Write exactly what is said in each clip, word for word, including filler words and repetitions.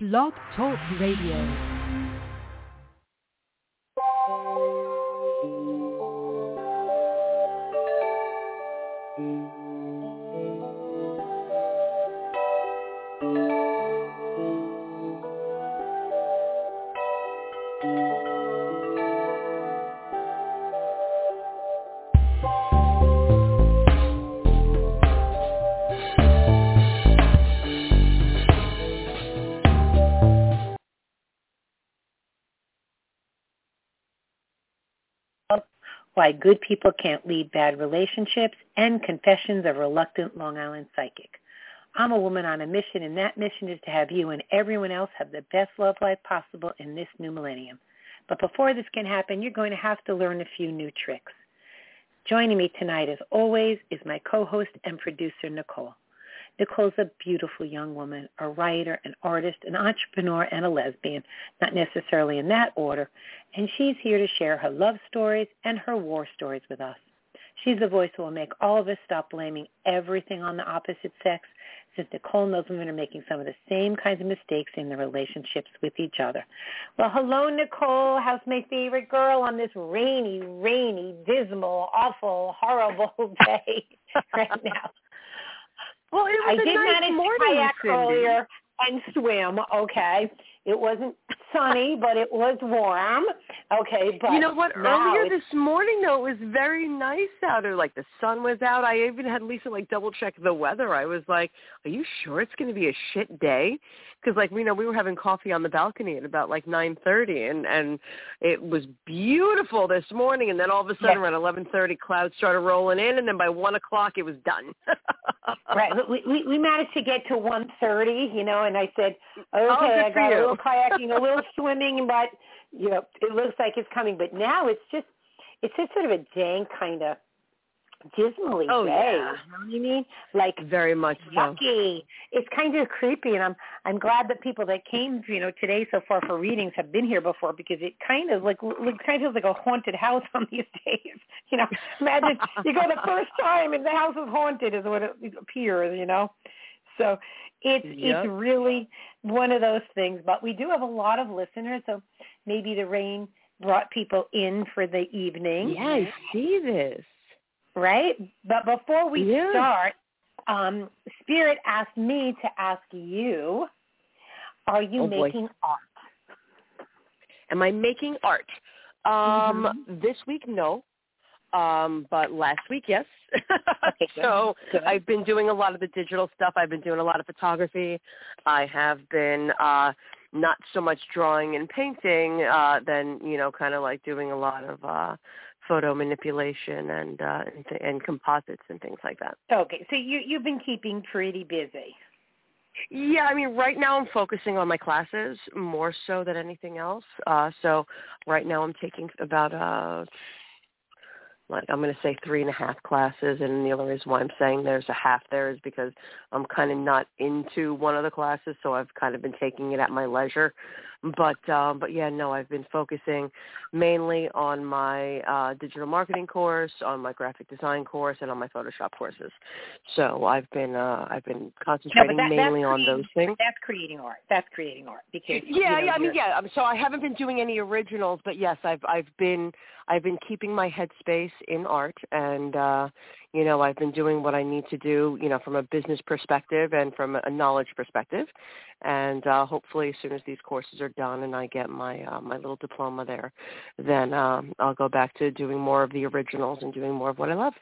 Blog Talk Radio. Why Good People Can't Lead Bad Relationships, and Confessions of a Reluctant Long Island Psychic. I'm a woman on a mission, and that mission is to have you and everyone else have the best love life possible in this new millennium. But before this can happen, you're going to have to learn a few new tricks. Joining me tonight, as always, is my co-host and producer, Nicole. Nicole's a beautiful young woman, a writer, an artist, an entrepreneur, and a lesbian, not necessarily in that order, and she's here to share her love stories and her war stories with us. She's the voice who will make all of us stop blaming everything on the opposite sex, since Nicole knows women are making some of the same kinds of mistakes in their relationships with each other. Well, hello, Nicole. How's my favorite girl on this rainy, rainy, dismal, awful, horrible day right now? Well, it was I a did nice manage morning, to kayak Cindy. earlier and swim, okay? It wasn't sunny, but it was warm, okay? But you know what? now Earlier this morning, though, it was very nice out there. Like, the sun was out. I even had Lisa, like, double-check the weather. I was like, are you sure it's going to be a shit day? Because, like, we know we were having coffee on the balcony at about, like, nine thirty, and, and it was beautiful this morning. And then all of a sudden, yeah. around eleven thirty, clouds started rolling in, and then by one o'clock, it was done. Right. We, we we managed to get to one thirty, you know, and I said, okay, oh, I got you. a little kayaking, a little swimming, but, you know, it looks like it's coming. But now it's just, it's just sort of a dank kind of dismally oh, day. Yeah. You know what I mean? Like, very much so. Yucky. It's kind of creepy, and I'm I'm glad that people that came, you know, today so far for readings have been here before, because it kind of like it kind of feels like a haunted house on these days. You know, imagine you go the first time and the house is haunted, is what it appears. You know, so it's yep. it's really one of those things. But we do have a lot of listeners, so maybe the rain brought people in for the evening. Yeah, I see this. Right? But before we yeah. start, um, Spirit asked me to ask you, are you oh, making boy. art? Am I making art? Um, mm-hmm. This week, no. Um, but last week, yes. Okay, so good. I've been doing a lot of the digital stuff. I've been doing a lot of photography. I have been uh, not so much drawing and painting, uh, than, you know, kind of like doing a lot of uh, photo manipulation and, uh, and th- and composites and things like that. Okay, so you, you've been keeping pretty busy. Yeah, I mean, right now I'm focusing on my classes more so than anything else. Uh, so right now I'm taking about, uh, like I'm going to say three and a half classes, and the only reason why I'm saying there's a half there is because I'm kind of not into one of the classes, so I've kind of been taking it at my leisure. But, um, but yeah, no, I've been focusing mainly on my uh, digital marketing course, on my graphic design course, and on my Photoshop courses. So I've been uh, I've been concentrating no, that, mainly on those things. That's creating art. That's creating art because yeah, you know, yeah. I mean, yeah. So I haven't been doing any originals, but yes, I've I've been I've been keeping my headspace in art, and uh, you know, I've been doing what I need to do, you know, from a business perspective and from a knowledge perspective. And uh, hopefully as soon as these courses are done and I get my uh, my little diploma there, then um, I'll go back to doing more of the originals and doing more of what I love.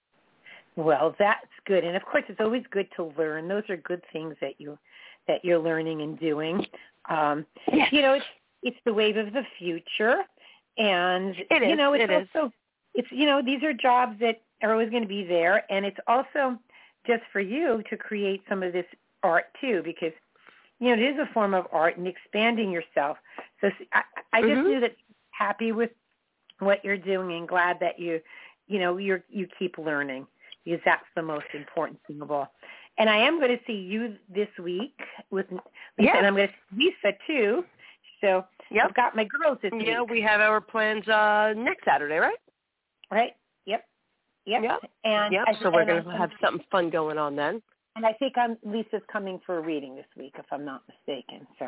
Well, that's good. And, of course, it's always good to learn. Those are good things that, you, that you're learning and doing. Um, yes. You know, it's, it's the wave of the future. And, it is, you know, it's it also, is. it's, you know, these are jobs that are always going to be there. And it's also just for you to create some of this art, too, because, you know, it is a form of art and expanding yourself. So I, I just mm-hmm. knew that happy with what you're doing and glad that you, you know, you're, you keep learning, because that's the most important thing of all. And I am going to see you this week with Lisa, yes. and I'm going to see Lisa, too. So yep. I've got my girls this yeah, week. Yeah, we have our plans uh, next Saturday, right? Right. Yep. Yep. Yep. And yep. I, So we're and going to have something fun going on then. And I think I'm, Lisa's coming for a reading this week, if I'm not mistaken. So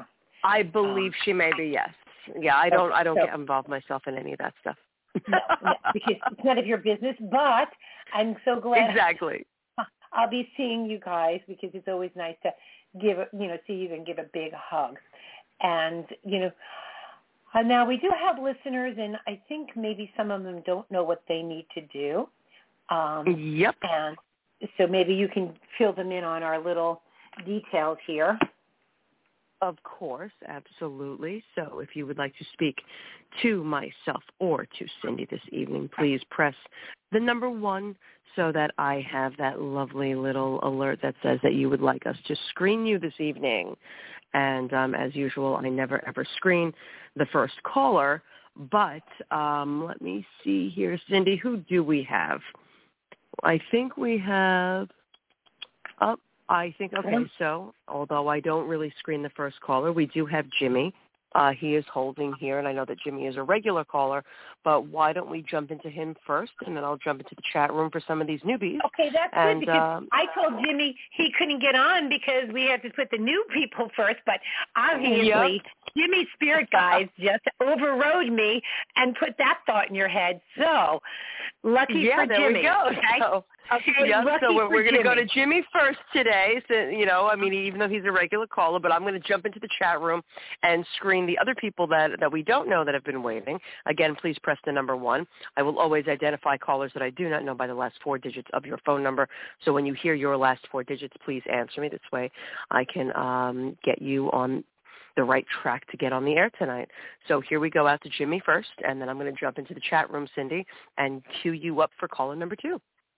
I believe um, she may be, yes. Yeah, I don't, I don't so, get involved myself in any of that stuff. no, no, because it's none of your business, but I'm so glad. Exactly. I'll be seeing you guys because it's always nice to give, a, you know, see you and give a big hug. And, you know, uh, now we do have listeners, and I think maybe some of them don't know what they need to do. Um, yep. And so maybe you can fill them in on our little details here. Of course, absolutely. So if you would like to speak to myself or to Cindy this evening, please press the number one so that I have that lovely little alert that says that you would like us to screen you this evening. And um, as usual, I never, ever screen the first caller. But um, let me see here. Cindy, who do we have? I think we have up. I think, okay, so although I don't really screen the first caller, we do have Jimmy. Uh, he is holding here, and I know that Jimmy is a regular caller, but why don't we jump into him first, and then I'll jump into the chat room for some of these newbies. Okay, that's and, good, because um, I told Jimmy he couldn't get on because we had to put the new people first, but obviously yep. Jimmy's spirit guides just overrode me and put that thought in your head. So, lucky yeah, for there Jimmy. we go. Okay? So, Okay, yep, so we're, we're going to go to Jimmy. Jimmy first today. So, you know, I mean, even though he's a regular caller, but I'm going to jump into the chat room and screen the other people that, that we don't know that have been waiting. Again, please press the number one. I will always identify callers that I do not know by the last four digits of your phone number. So when you hear your last four digits, please answer me. This way I can um, get you on the right track to get on the air tonight. So here we go out to Jimmy first, and then I'm going to jump into the chat room, Cindy, and cue you up for caller number two.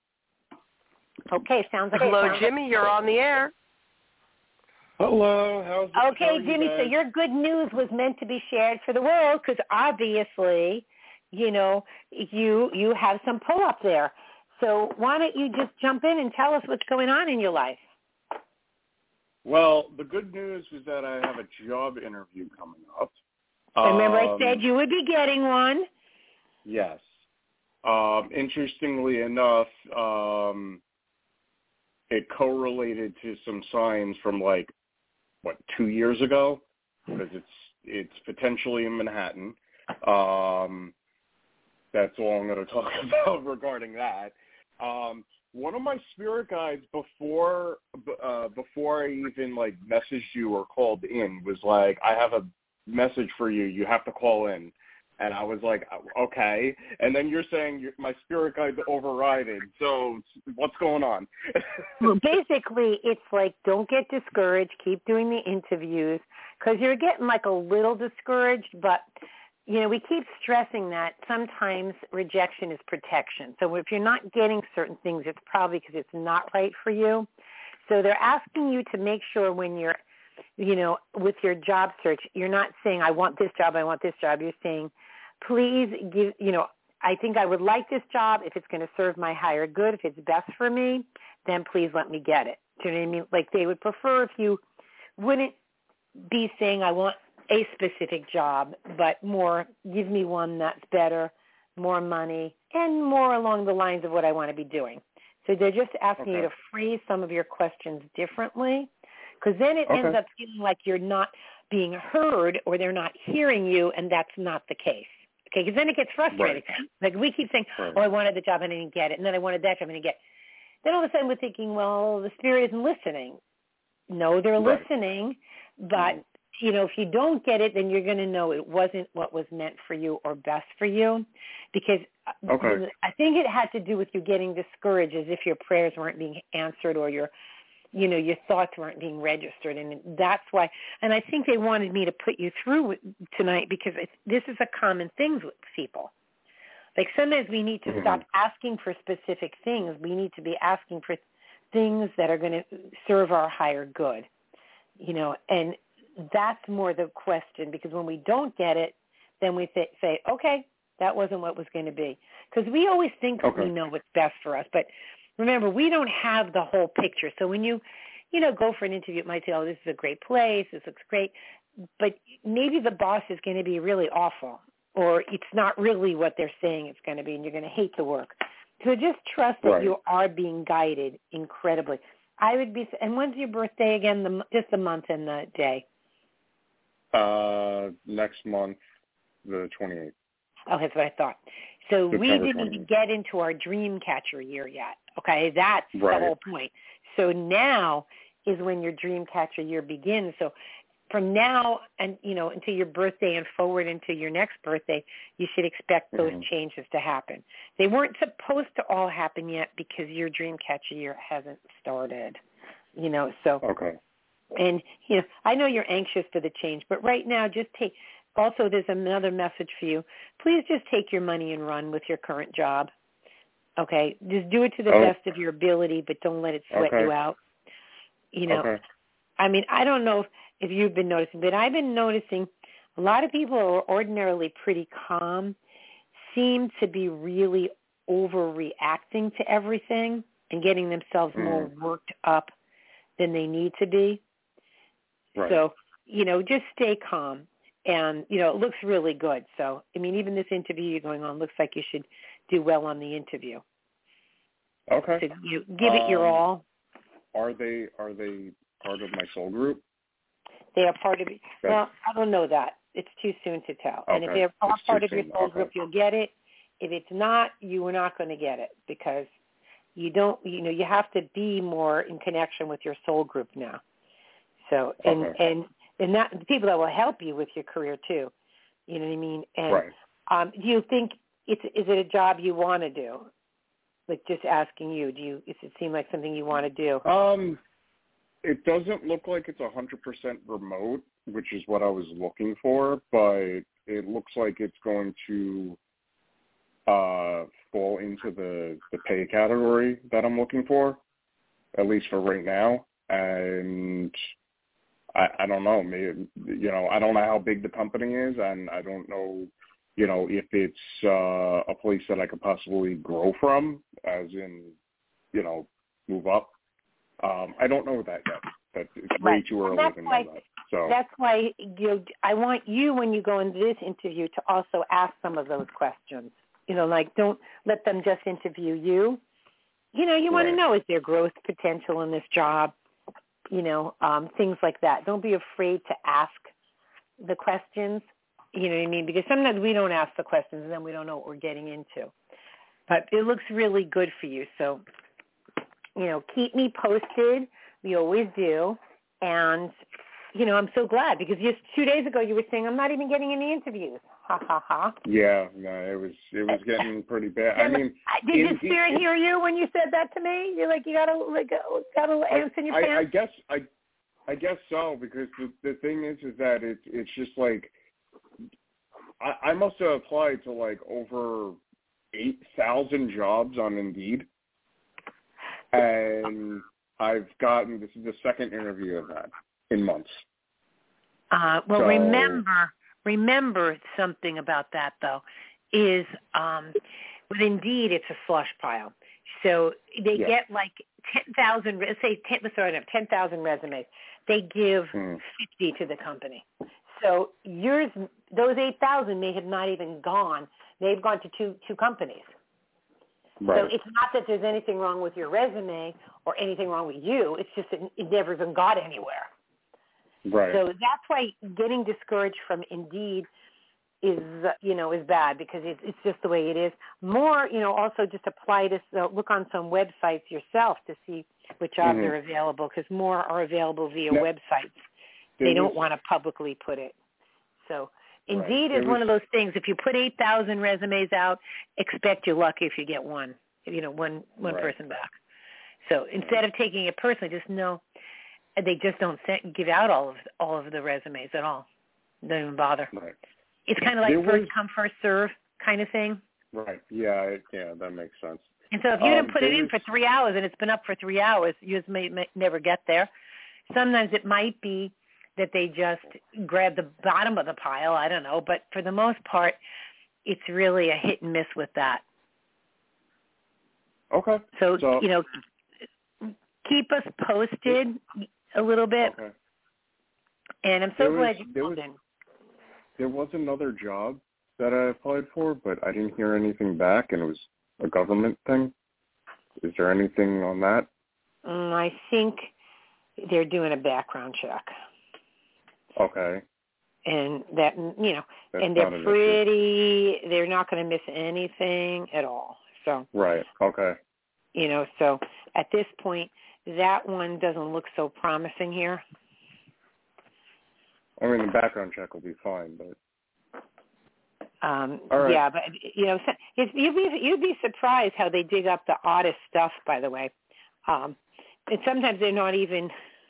Okay, sounds like Hello, sounds Jimmy. like you're on the air. Hello. How's it? Okay, how Jimmy, you so your good news was meant to be shared for the world because obviously, you know, you you have some pull-up there. So why don't you just jump in and tell us what's going on in your life? Well, the good news is that I have a job interview coming up. Remember um, I said you would be getting one? Yes. Um, interestingly enough, um, it correlated to some signs from like, what, two years ago? Because it's it's potentially in Manhattan. Um, that's all I'm going to talk about regarding that. Um, one of my spirit guides before uh, before I even like messaged you or called in was like, I have a message for you. You have to call in. And I was like, okay. And then you're saying you're, my spirit guide's overrided. So what's going on? Well, basically, it's like don't get discouraged. Keep doing the interviews because you're getting like a little discouraged. But, you know, we keep stressing that sometimes rejection is protection. So if you're not getting certain things, it's probably because it's not right for you. So they're asking you to make sure when you're, you know, with your job search, you're not saying, I want this job, I want this job. You're saying, please give, you know, I think I would like this job if it's going to serve my higher good, if it's best for me, then please let me get it. Do you know what I mean? Like they would prefer if you wouldn't be saying I want a specific job, but more give me one that's better, more money, and more along the lines of what I want to be doing. So they're just asking okay. you to phrase some of your questions differently, because then it okay. ends up feeling like you're not being heard or they're not hearing you, and that's not the case. Okay, because then it gets frustrating. Right. Like we keep saying, right. oh, I wanted the job and I didn't get it, and then I wanted that job and I didn't get it. Then all of a sudden we're thinking, well, the spirit isn't listening. No, they're right. listening, but, mm-hmm. you know, if you don't get it, then you're going to know it wasn't what was meant for you or best for you, because okay. I think it had to do with you getting discouraged as if your prayers weren't being answered or your you know, your thoughts weren't being registered. And that's why, and I think they wanted me to put you through tonight because it's, this is a common thing with people. Like sometimes we need to mm-hmm. stop asking for specific things. We need to be asking for things that are going to serve our higher good, you know, and that's more the question, because when we don't get it, then we th- say, okay, that wasn't what was going to be. Because we always think okay. we know what's best for us, but remember, we don't have the whole picture. So when you, you know, go for an interview, it might say, oh, this is a great place, this looks great, but maybe the boss is going to be really awful, or it's not really what they're saying it's going to be, and you're going to hate the work. So just trust that right. you are being guided incredibly. I would be, and when's your birthday again? The, just the month and the day. Uh, next month, the twenty-eighth. Oh, that's what I thought. So September we didn't twentieth. even get into our dream catcher year yet. Okay, that's Right. the whole point. So now is when your dream catcher year begins. So from now and you know until your birthday and forward into your next birthday, you should expect those mm-hmm. changes to happen. They weren't supposed to all happen yet because your dream catcher year hasn't started. You know, so okay. And you know, I know you're anxious for the change, but right now, just take. Also, there's another message for you. Please just take your money and run with your current job. Okay, just do it to the oh. best of your ability, but don't let it sweat okay. you out. You know, okay. I mean, I don't know if, if you've been noticing, but I've been noticing a lot of people who are ordinarily pretty calm seem to be really overreacting to everything and getting themselves mm. more worked up than they need to be. Right. So, you know, just stay calm. And, you know, it looks really good. So, I mean, even this interview you're going on looks like you should do well on the interview. Okay. So you give it your um, all. Are they are they part of my soul group? They are part of it. That's, well, I don't know that. It's too soon to tell. Okay. And if they're all it's part of soon. your soul okay. group, you'll get it. If it's not, you are not going to get it because you don't, you know, you have to be more in connection with your soul group now. So, and, Okay. and, and that, the people that will help you with your career too. You know what I mean? And right. um, do you think it's, is it a job you want to do? Like just asking you, do you, does it seem like something you want to do? Um, it doesn't look like it's one hundred percent remote, which is what I was looking for, but it looks like it's going to uh, fall into the, the pay category that I'm looking for, at least for right now. And I, I don't know, maybe, you know, I don't know how big the company is, and I don't know, you know, if it's uh, a place that I could possibly grow from, as in, you know, move up. Um, I don't know that yet. That it's Right. way too early that's to know why, that. So that's why you know, I want you, when you go into this interview, to also ask some of those questions. You know, like don't let them just interview you. You know, you want Right. to know, is there growth potential in this job? You know, um, things like that. Don't be afraid to ask the questions. You know what I mean? Because sometimes we don't ask the questions and then we don't know what we're getting into. But it looks really good for you. So, you know, keep me posted. We always do. And, you know, I'm so glad because just two days ago you were saying, I'm not even getting any interviews. Ha, ha, ha. yeah, no, it was it was getting pretty bad. I mean, did in, the spirit in, hear you when you said that to me? You're like, you got a like a, got a ants in your I, pants? I guess I I guess so, because the the thing is is that it's it's just like I, I must have applied to like over eight thousand jobs on Indeed, and I've gotten, this is the second interview of that in months. Uh, well, So, remember, remember something about that though, is um, with Indeed it's a slush pile. So they yeah. get like ten thousand, say ten, let's throw it up, ten thousand resumes. They give mm. fifty to the company. So yours, those eight thousand may have not even gone. They've gone to two two companies. Right. So it's not that there's anything wrong with your resume or anything wrong with you. It's just that it never even got anywhere. Right. So that's why getting discouraged from Indeed is, uh, you know, is bad, because it's, it's just the way it is. More, you know, also just apply this, uh, look on some websites yourself to see what jobs mm-hmm. are available, because more are available via now, websites. They don't want to publicly put it. So Indeed right. is was, one of those things. If you put eight thousand resumes out, expect you're lucky if you get one, you know, one, one right. person back. So instead of taking it personally, just know they just don't send, give out all of all of the resumes at all. Don't even bother. Right. It's kind of like there first was, come, first serve kind of thing. Right. Yeah. It, yeah. That makes sense. And so if you um, didn't put it in was, for three hours and it's been up for three hours, you just may, may never get there. Sometimes it might be that they just grab the bottom of the pile. I don't know. But for the most part, it's really a hit and miss with that. Okay. So, so you know, keep us posted a little bit. Okay. And I'm so there glad was, you there called was, in. There was another job that I applied for, but I didn't hear anything back, and it was a government thing. Is there anything on that? Mm, I think they're doing a background check. Okay. and that, you know, That's and they're not an pretty, issue. They're not going to miss anything at all. So right, okay. You know, so at this point, that one doesn't look so promising here. I mean, the background check will be fine, but. Um, All right. Yeah, but you know, you'd be you'd be surprised how they dig up the oddest stuff. By the way, um, and sometimes they're not even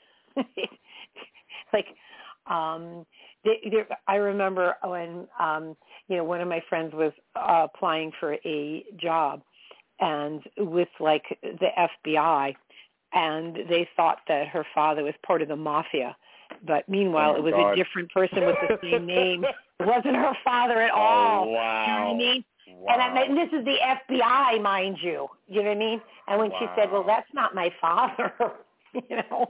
like. Um, they, I remember when um, you know one of my friends was uh, applying for a job, and with like the F B I, and they thought that her father was part of the mafia. But meanwhile, oh it was God. a different person with the same name. It wasn't her father at all. Oh, wow. You know what I mean? Wow. And, I, and this is the F B I, mind you. You know what I mean? And when wow. she said, well, that's not my father, you know.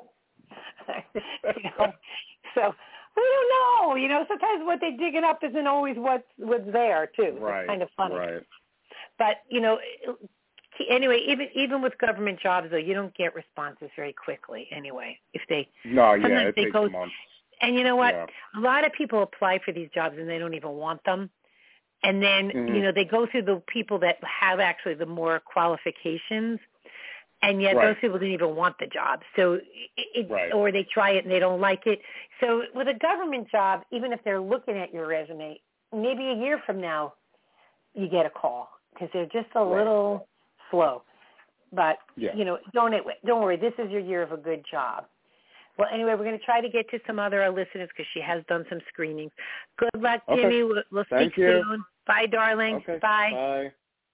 you know. So we don't know. You know, sometimes what they're digging up isn't always what's, what's there, too. Right. It's kind of funny. Right. But, you know, anyway, even even with government jobs, though, you don't get responses very quickly anyway. If they No, yeah, sometimes it they takes go, months. And you know what? Yeah. A lot of people apply for these jobs and they don't even want them. And then, mm-hmm. you know, they go through the people that have actually the more qualifications, and yet right. those people didn't even want the job. So, it, it, right. or they try it and they don't like it. So with a government job, even if they're looking at your resume, maybe a year from now, you get a call because they're just a right. little slow. But, yeah. you know, don't don't worry. This is your year of a good job. Well, anyway, we're going to try to get to some other listeners because she has done some screenings. Good luck, okay. Jimmy. We'll, we'll speak Thank you. soon. Bye, darling. Okay. Bye. Bye.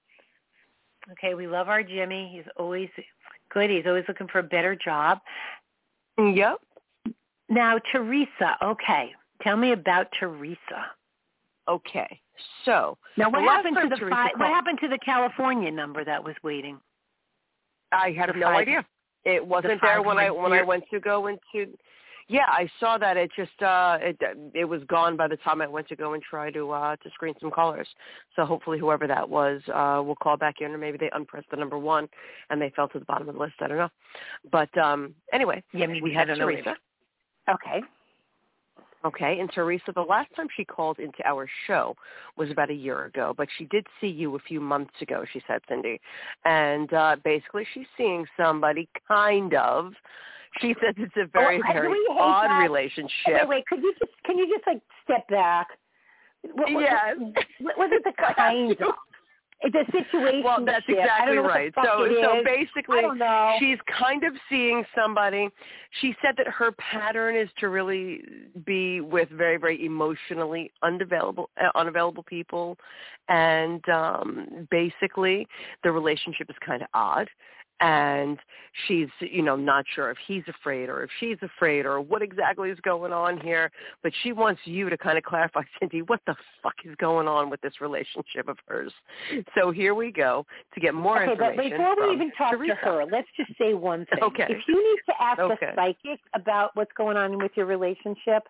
Okay, we love our Jimmy. He's always good. He's always looking for a better job. Yep. Now, Teresa. Okay, tell me about Teresa. Okay, so now what happened to the Teresa fi- called, what happened to the California number that was waiting? I had the no five, idea. It wasn't the there when I when I went to go into. Yeah, I saw that. It just uh, it it was gone by the time I went to go and try to uh, to screen some callers. So hopefully, whoever that was uh, will call back in, or maybe they unpressed the number one and they fell to the bottom of the list. I don't know. But um, anyway, yeah, maybe, we had I don't Teresa. Know okay. Okay, and Teresa, the last time she called into our show was about a year ago, but she did see you a few months ago, she said, Cindy. And uh, basically she's seeing somebody, kind of. She says it's a very, oh, very odd that? relationship. Wait, wait, could you just, can you just, like, step back? What, what, yes. What, what is the kind of? It's a situation. Well, that's ship. exactly right. So, so is. basically, I don't know. she's kind of seeing somebody. She said that her pattern is to really be with very, very emotionally unavailable, uh, unavailable people, and um, basically, the relationship is kind of odd. And she's, you know, not sure if he's afraid or if she's afraid or what exactly is going on here. But she wants you to kind of clarify, Cindy, what the fuck is going on with this relationship of hers. So here we go to get more okay, information. But before we even talk Teresa. to her, let's just say one thing. Okay. If you need to ask okay. a psychic about what's going on with your relationship,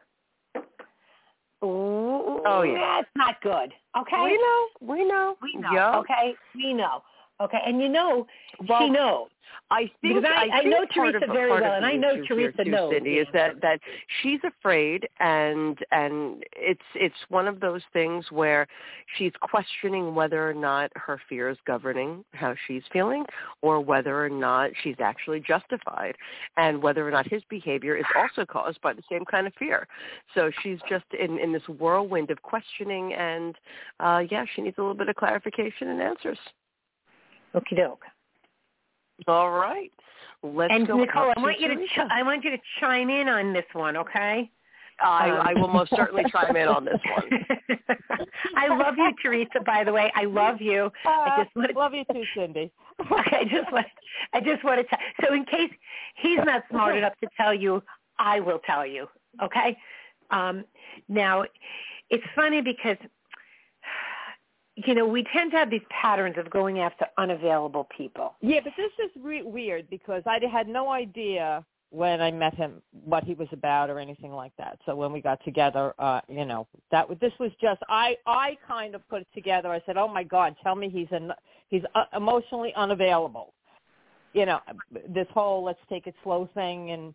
ooh, oh, yeah. that's not good. Okay? We know. We know. We know. Yep. Okay? We know. Okay, and you know, well, she knows. I think because I, I, I think know part Teresa of, very part well, of and the I know issue Teresa here too, knows. Cindy, is that that she's afraid, and and it's it's one of those things where she's questioning whether or not her fear is governing how she's feeling, or whether or not she's actually justified, and whether or not his behavior is also caused by the same kind of fear. So she's just in in this whirlwind of questioning, and uh, yeah, she needs a little bit of clarification and answers. Okie doke. All right. Let's and go. Nicole, up I want to you to Teresa. ch- I want you to chime in on this one, okay? I, um, I will most certainly chime in on this one. I love you, Teresa. By the way, I love you. Uh, I just want to, love you too, Cindy. okay, I just want I just want to tell. So in case he's not smart enough to tell you, I will tell you. Okay. Um, now, it's funny because, you know, we tend to have these patterns of going after unavailable people. Yeah, but this is re- weird because I had no idea when I met him what he was about or anything like that. So when we got together, uh, you know, that this was just I I kind of put it together. I said, "Oh my God, tell me he's an, he's uh, emotionally unavailable." You know, this whole let's take it slow thing, and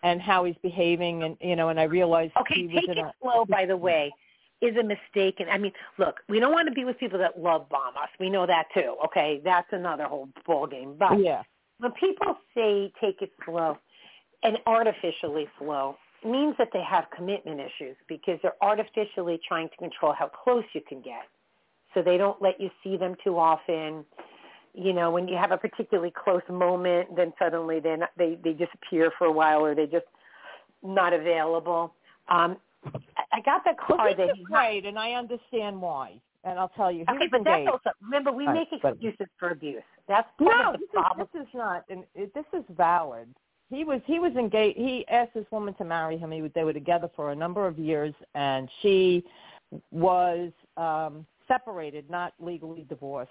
and how he's behaving, and you know, and I realized okay, he was take in it a, slow. By the way, is a mistake. And I mean, look, we don't want to be with people that love bomb us. We know that too. Okay, that's another whole ball game. But yeah. when people say take it slow and artificially slow, it means that they have commitment issues because they're artificially trying to control how close you can get. So they don't let you see them too often. You know, when you have a particularly close moment, then suddenly they they they disappear for a while, or they're just not available. Um, I got that card well, that he's afraid, and I understand why. And I'll tell you, he okay, was but engaged. that's also remember we Right, make but- excuses for abuse. That's part No, of the this problem. is, this is not. And it, this is valid. He was he was engaged. He asked this woman to marry him. He, they were together for a number of years, and she was um, separated, not legally divorced,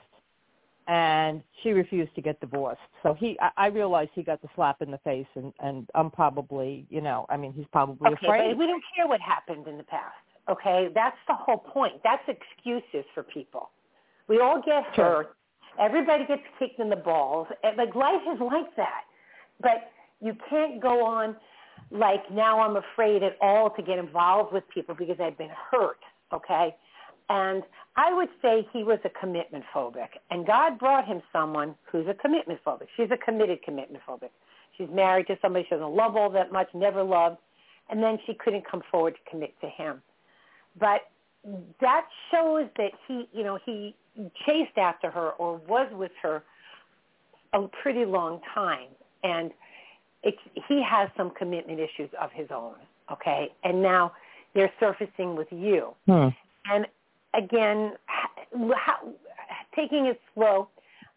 and she refused to get divorced. So he, I, I realized he got the slap in the face, and, and I'm probably, you know, I mean, he's probably Okay, afraid. but we don't care what happened in the past. Okay, that's the whole point. That's excuses for people. We all get Sure. hurt. Everybody gets kicked in the balls. And, like, life is like that. But you can't go on like now I'm afraid at all to get involved with people because I've been hurt, okay? And I would say he was a commitment phobic. And God brought him someone who's a commitment phobic. She's a committed commitment phobic. She's married to somebody she doesn't love all that much, never loved, and then she couldn't come forward to commit to him. But that shows that he, you know, he chased after her or was with her a pretty long time. And it's, he has some commitment issues of his own, okay? And now they're surfacing with you. Hmm. And again, how, taking it slow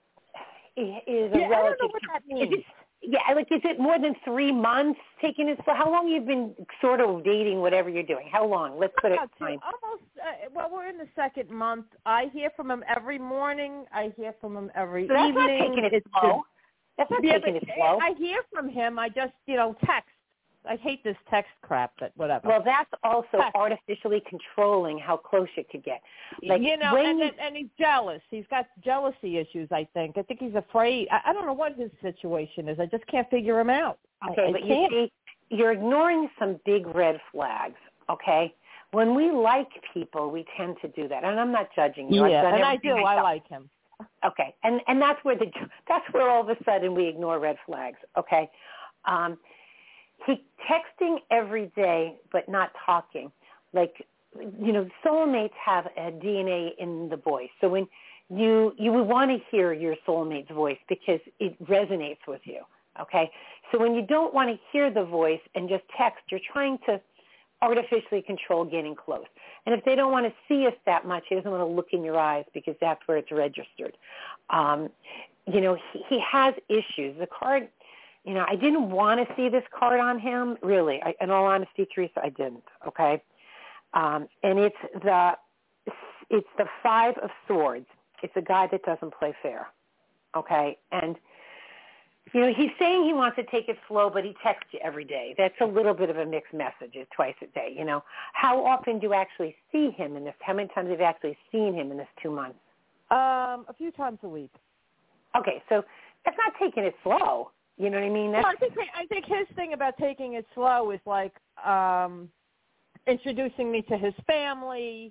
is a yeah, relative. I don't know what that means. Is it, yeah, like is it more than three months taking it slow? How long you've been sort of dating whatever you're doing? How long? Let's put it About two, time. almost. Uh, well, we're in the second month. I hear from him every morning. I hear from him every So that's evening. not taking it It's slow. That's not yeah, taking but it slow. I hear from him. I just, you know, text. I hate this text crap, but whatever. Well, that's also Text. artificially controlling how close you could get. Like, you know, when and, you, and and he's jealous. He's got jealousy issues, I think. I think he's afraid. I, I don't know what his situation is. I just can't figure him out. okay, I, I but can't. you see, you're ignoring some big red flags, okay? When we like people, we tend to do that. And I'm not judging you. Yeah, I've done and I everything do. I myself. like him. Okay, and and that's where the that's where all of a sudden we ignore red flags. Okay, um, he texting every day but not talking. Like, you know, soulmates have a D N A in the voice. So when you you would want to hear your soulmate's voice because it resonates with you. Okay, so when you don't want to hear the voice and just text, you're trying to artificially control getting close. And if they don't want to see us that much, he doesn't want to look in your eyes because that's where it's registered. Um, you know, he, he has issues. The card, you know, I didn't want to see this card on him, really. I, in all honesty, Teresa, I didn't, okay? Um, and it's the it's the Five of Swords. It's a guy that doesn't play fair, okay? And you know, he's saying he wants to take it slow, but he texts you every day. That's a little bit of a mixed message, twice a day, you know. How often do you actually see him in this? How many times have you actually seen him in this two months? Um, a few times a week. Okay, so that's not taking it slow. You know what I mean? That's, Well, I think I think his thing about taking it slow is like um, introducing me to his family.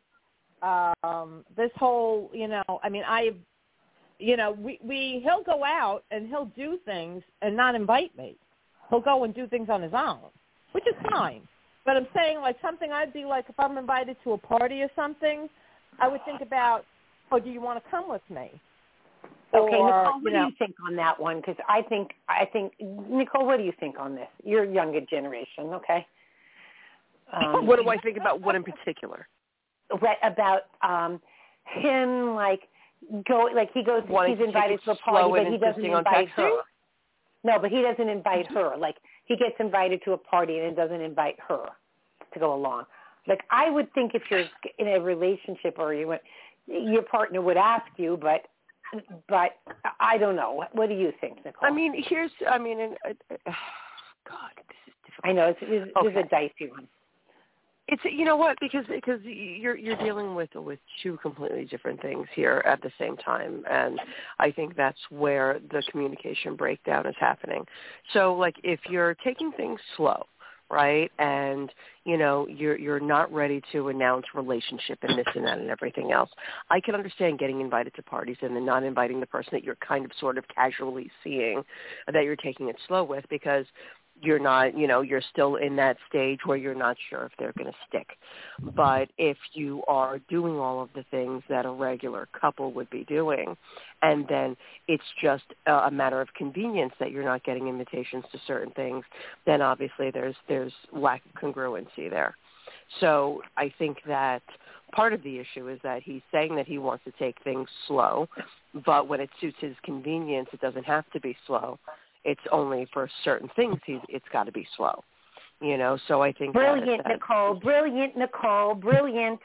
Um, this whole, you know, I mean, I. You know, we, we he'll go out and he'll do things and not invite me. He'll go and do things on his own, which is fine. But I'm saying, like, something I'd be like, if I'm invited to a party or something, I would think about, oh, do you want to come with me? okay, or, Nicole, what you do know, you think on that one? Because I think, I think, Nicole, what do you think on this? You're a younger generation, okay? Um, What do I think about what in particular? what about um, him, like, go like he goes Wanting he's to take invited it to a slow party and but he doesn't insisting on invite texting? her. No, but he doesn't invite her. Like he gets invited to a party and doesn't invite her to go along. Like I would think if you're in a relationship or you went, your partner would ask you, but but I don't know. What do you think, Nicole? I mean, here's I mean, and, uh, uh, God, this is difficult. I know it's, it's, Okay. it's a dicey one. It's you know what because because you're you're dealing with with two completely different things here at the same time, and I think that's where the communication breakdown is happening. So like if you're taking things slow, right? And, you know, you're you're not ready to announce relationship and this and that and everything else. I can understand getting invited to parties and then not inviting the person that you're kind of sort of casually seeing, that you're taking it slow with, because you're not, you know, you're still in that stage where you're not sure if they're going to stick. But if you are doing all of the things that a regular couple would be doing, and then it's just a matter of convenience that you're not getting invitations to certain things, then obviously there's there's lack of congruency there. So I think that part of the issue is that he's saying that he wants to take things slow, but when it suits his convenience, it doesn't have to be slow. It's only for certain things he's, it's got to be slow, you know. So I think brilliant, that, Nicole, brilliant, Nicole, brilliant.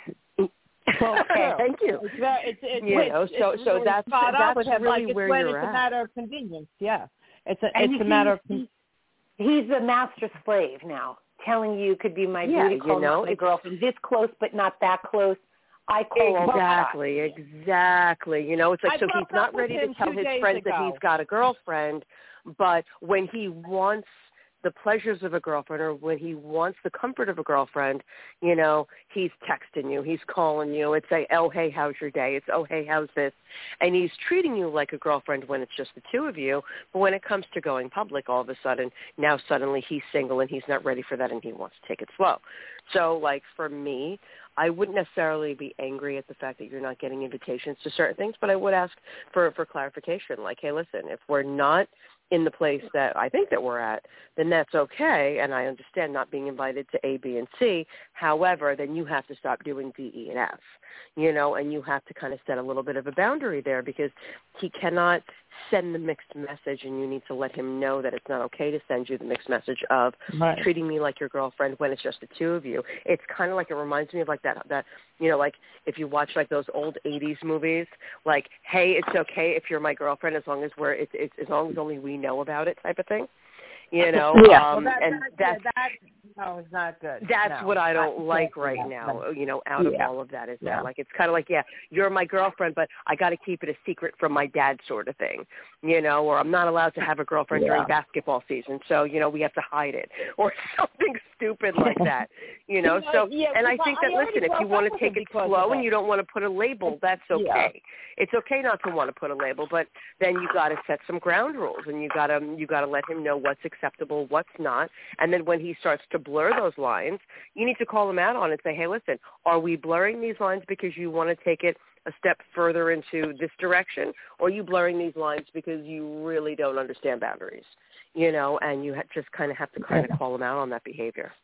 Okay, thank you. It's very, it's, it's, you it's, know, so it's so really that's spot that's with him. really like, where it's when you're it's at. a matter of convenience. Yeah, it's a And it's a he, matter of. He, he's the master slave now, telling you could be my yeah, booty call, you know, not my girlfriend, this close but not that close. I call exactly, exactly. You know, it's like I so he's not with ready to him tell two his days friends ago. that he's got a girlfriend, but when he wants the pleasures of a girlfriend, or when he wants the comfort of a girlfriend, you know, he's texting you, he's calling you. It's like, oh, hey, how's your day? It's, oh, hey, how's this? And he's treating you like a girlfriend when it's just the two of you. But when it comes to going public, all of a sudden, now suddenly he's single and he's not ready for that and he wants to take it slow. So, like, for me, I wouldn't necessarily be angry at the fact that you're not getting invitations to certain things, but I would ask for, for clarification. Like, hey, listen, if we're not in the place that I think that we're at, then that's okay, and I understand not being invited to A, B, and C. However, then you have to stop doing D, E, and F, you know, and you have to kind of set a little bit of a boundary there, because he cannot send the mixed message, and you need to let him know that it's not okay to send you the mixed message of Right. treating me like your girlfriend when it's just the two of you. It's kind of like, it reminds me of like that, that, you know, like if you watch like those old eighties movies, like, hey, it's okay if you're my girlfriend as long as we're, it's, it's as long as only we know about it type of thing. You know, yeah. um, well, that, and that, that's yeah, that no, it's not good. that's no. what I don't Not like good. right Yeah. now. You know, out of Yeah. all of that is Yeah. that like it's kind of like, yeah, you're my girlfriend, but I got to keep it a secret from my dad, sort of thing. You know, or I'm not allowed to have a girlfriend Yeah. during basketball season, so you know we have to hide it, or something stupid like that. You know, so yeah, and I because think I that already listen, if you broke want up to with take him it because slow of and it. you don't want to put a label, that's okay. Yeah. It's okay not to want to put a label, but then you got to set some ground rules, and you got to you got to let him know what's acceptable, what's not, and then when he starts to blur those lines, you need to call him out on it and say, hey, listen, are we blurring these lines because you want to take it a step further into this direction, or are you blurring these lines because you really don't understand boundaries, you know, and you ha- just kind of have to kind of call him out on that behavior.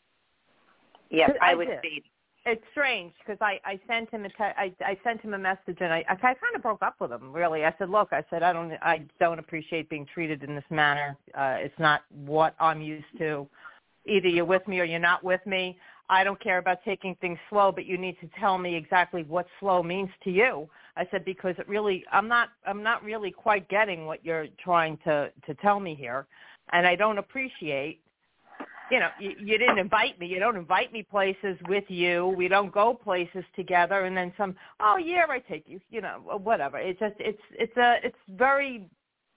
Yes, I, I would did. say. It's strange because I, I sent him a te- I, I sent him a message, and I, I kind of broke up with him. Really, I said, look, I said I don't I don't appreciate being treated in this manner. Uh, it's not what I'm used to. Either you're with me or you're not with me. I don't care about taking things slow, but you need to tell me exactly what slow means to you. I said, because it really I'm not I'm not really quite getting what you're trying to to tell me here, and I don't appreciate. You know, you, you didn't invite me. You don't invite me places with you. We don't go places together. And then some, oh yeah, I take you. You know, whatever. It's just, it's, it's a, it's very.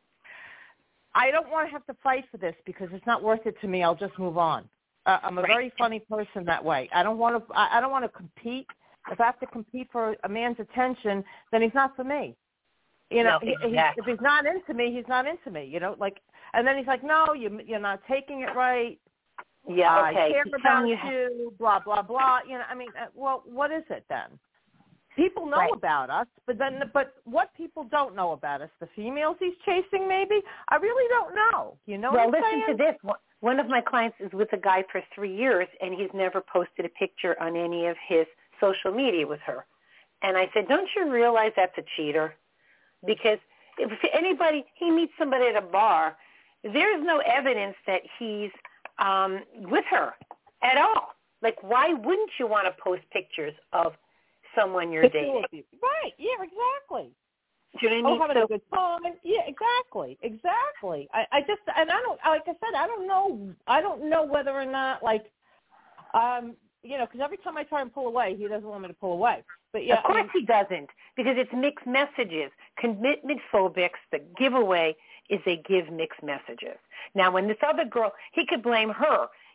I don't want to have to fight for this because it's not worth it to me. I'll just move on. Uh, I'm a Right. very funny person that way. I don't want to. I, I don't want to compete. If I have to compete for a man's attention, then he's not for me. You know, No, he, he, exactly. if he's not into me, he's not into me. You know, like, and then he's like, no, you, you're not taking it right. Yeah, okay. I care He's about telling you, you, blah, blah, blah. You know, I mean, uh, well, what is it then? People know Right. about us, but then, but what people don't know about us, the females he's chasing maybe, I really don't know. You know well, what I'm listen saying? to this. One of my clients is with a guy for three years, and he's never posted a picture on any of his social media with her. And I said, don't you realize that's a cheater? Because if anybody, he meets somebody at a bar, there's no evidence that he's um, with her at all. Like, why wouldn't you want to post pictures of someone you're The two dating? of you. Right, yeah, exactly. Do you know what I Oh, mean? having So, a good time. Yeah, exactly, exactly. I, I just, and I don't, like I said, I don't know, I don't know whether or not, like, um, you know, because every time I try and pull away, he doesn't want me to pull away. But yeah, of course I mean, he doesn't, because it's mixed messages. Commitment phobics, the giveaway is they give mixed messages. Now, when this other girl, he could blame her.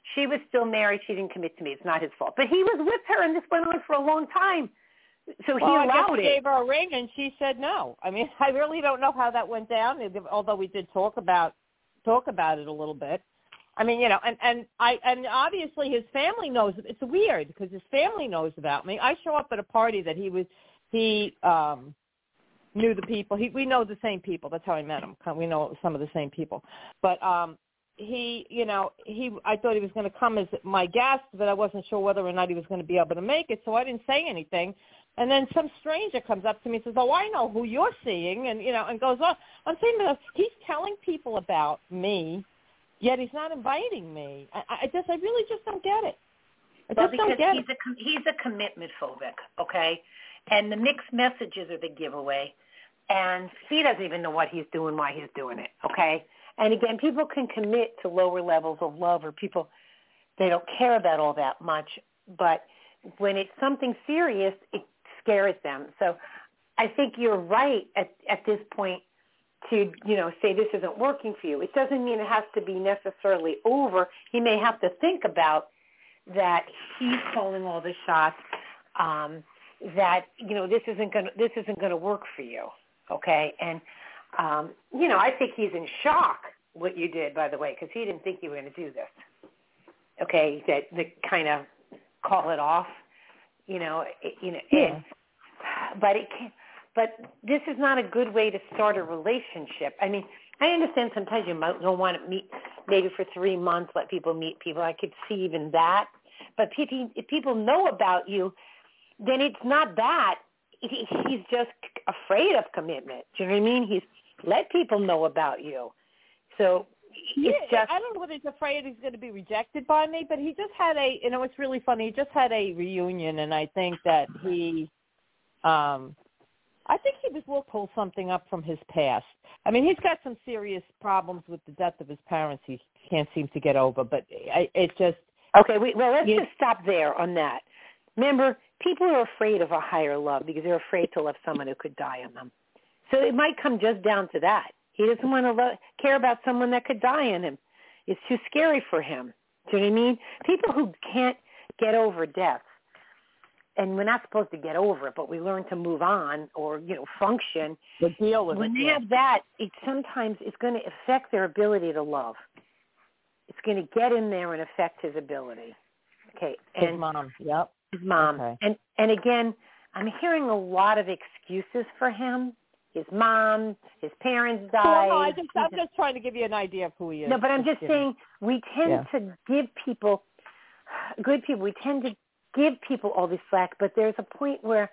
She was still married. She didn't commit to me. It's not his fault. But he was with her, and this went on for a long time. So he well, allowed I guess he it. gave her a ring, and she said no. I mean, I really don't know how that went down, although we did talk about talk about it a little bit. I mean, you know, and, and I and obviously his family knows. It's weird because his family knows about me. I show up at a party that he was he um, knew the people. He, we know the same people. That's how I met him. We know some of the same people. But um, he, you know, he. I thought he was going to come as my guest, but I wasn't sure whether or not he was going to be able to make it, so I didn't say anything. And then some stranger comes up to me and says, "Oh, I know who you're seeing," and you know, and goes on. I'm saying that he's telling people about me, yet he's not inviting me. I, I just, I really just don't get it. I well, just don't because get he's it. a he's a commitment phobic, okay, and the mixed messages are the giveaway, and he doesn't even know what he's doing, why he's doing it, okay. And again, people can commit to lower levels of love, or people they don't care about all that much, but when it's something serious, it scares them. So I think you're right at, at this point to, you know, say this isn't working for you. It doesn't mean it has to be necessarily over. He may have to think about that he's calling all the shots, um, that, you know, this isn't going to, this isn't going to work for you. Okay. And, um, you know, I think he's in shock what you did, by the way, because he didn't think you were going to do this. Okay. That, that kind of call it off, you know, it, you know, Yeah. and, but it can, but this is not a good way to start a relationship. I mean, I understand sometimes you might don't want to meet maybe for three months, let people meet people. I could see even that. But if, he, if people know about you, then it's not that. He, he's just afraid of commitment. Do you know what I mean? He's let people know about you. So yeah, it's just. I don't know whether he's afraid he's going to be rejected by me, but he just had a, you know, it's really funny. He just had a reunion, and I think that he, um, I think he just will pull something up from his past. I mean, he's got some serious problems with the death of his parents he can't seem to get over, but I, it just. Okay, we, well, let's you, just stop there on that. Remember, people are afraid of a higher love because they're afraid to love someone who could die on them. So it might come just down to that. He doesn't want to lo- care about someone that could die on him. It's too scary for him. Do you know what I mean? People who can't get over death, and we're not supposed to get over it, but we learn to move on or, you know, function. The deal with when it, they yeah. have that, it sometimes it's going to affect their ability to love. It's going to get in there and affect his ability. Okay, and his mom, yep. His mom. Okay. And and again, I'm hearing a lot of excuses for him. His mom, his parents died. Well, no, I just, I'm just trying to give you an idea of who he is. No, but I'm just yeah. saying we tend yeah. to give people, good people, we tend to give people all this slack, but there's a point where,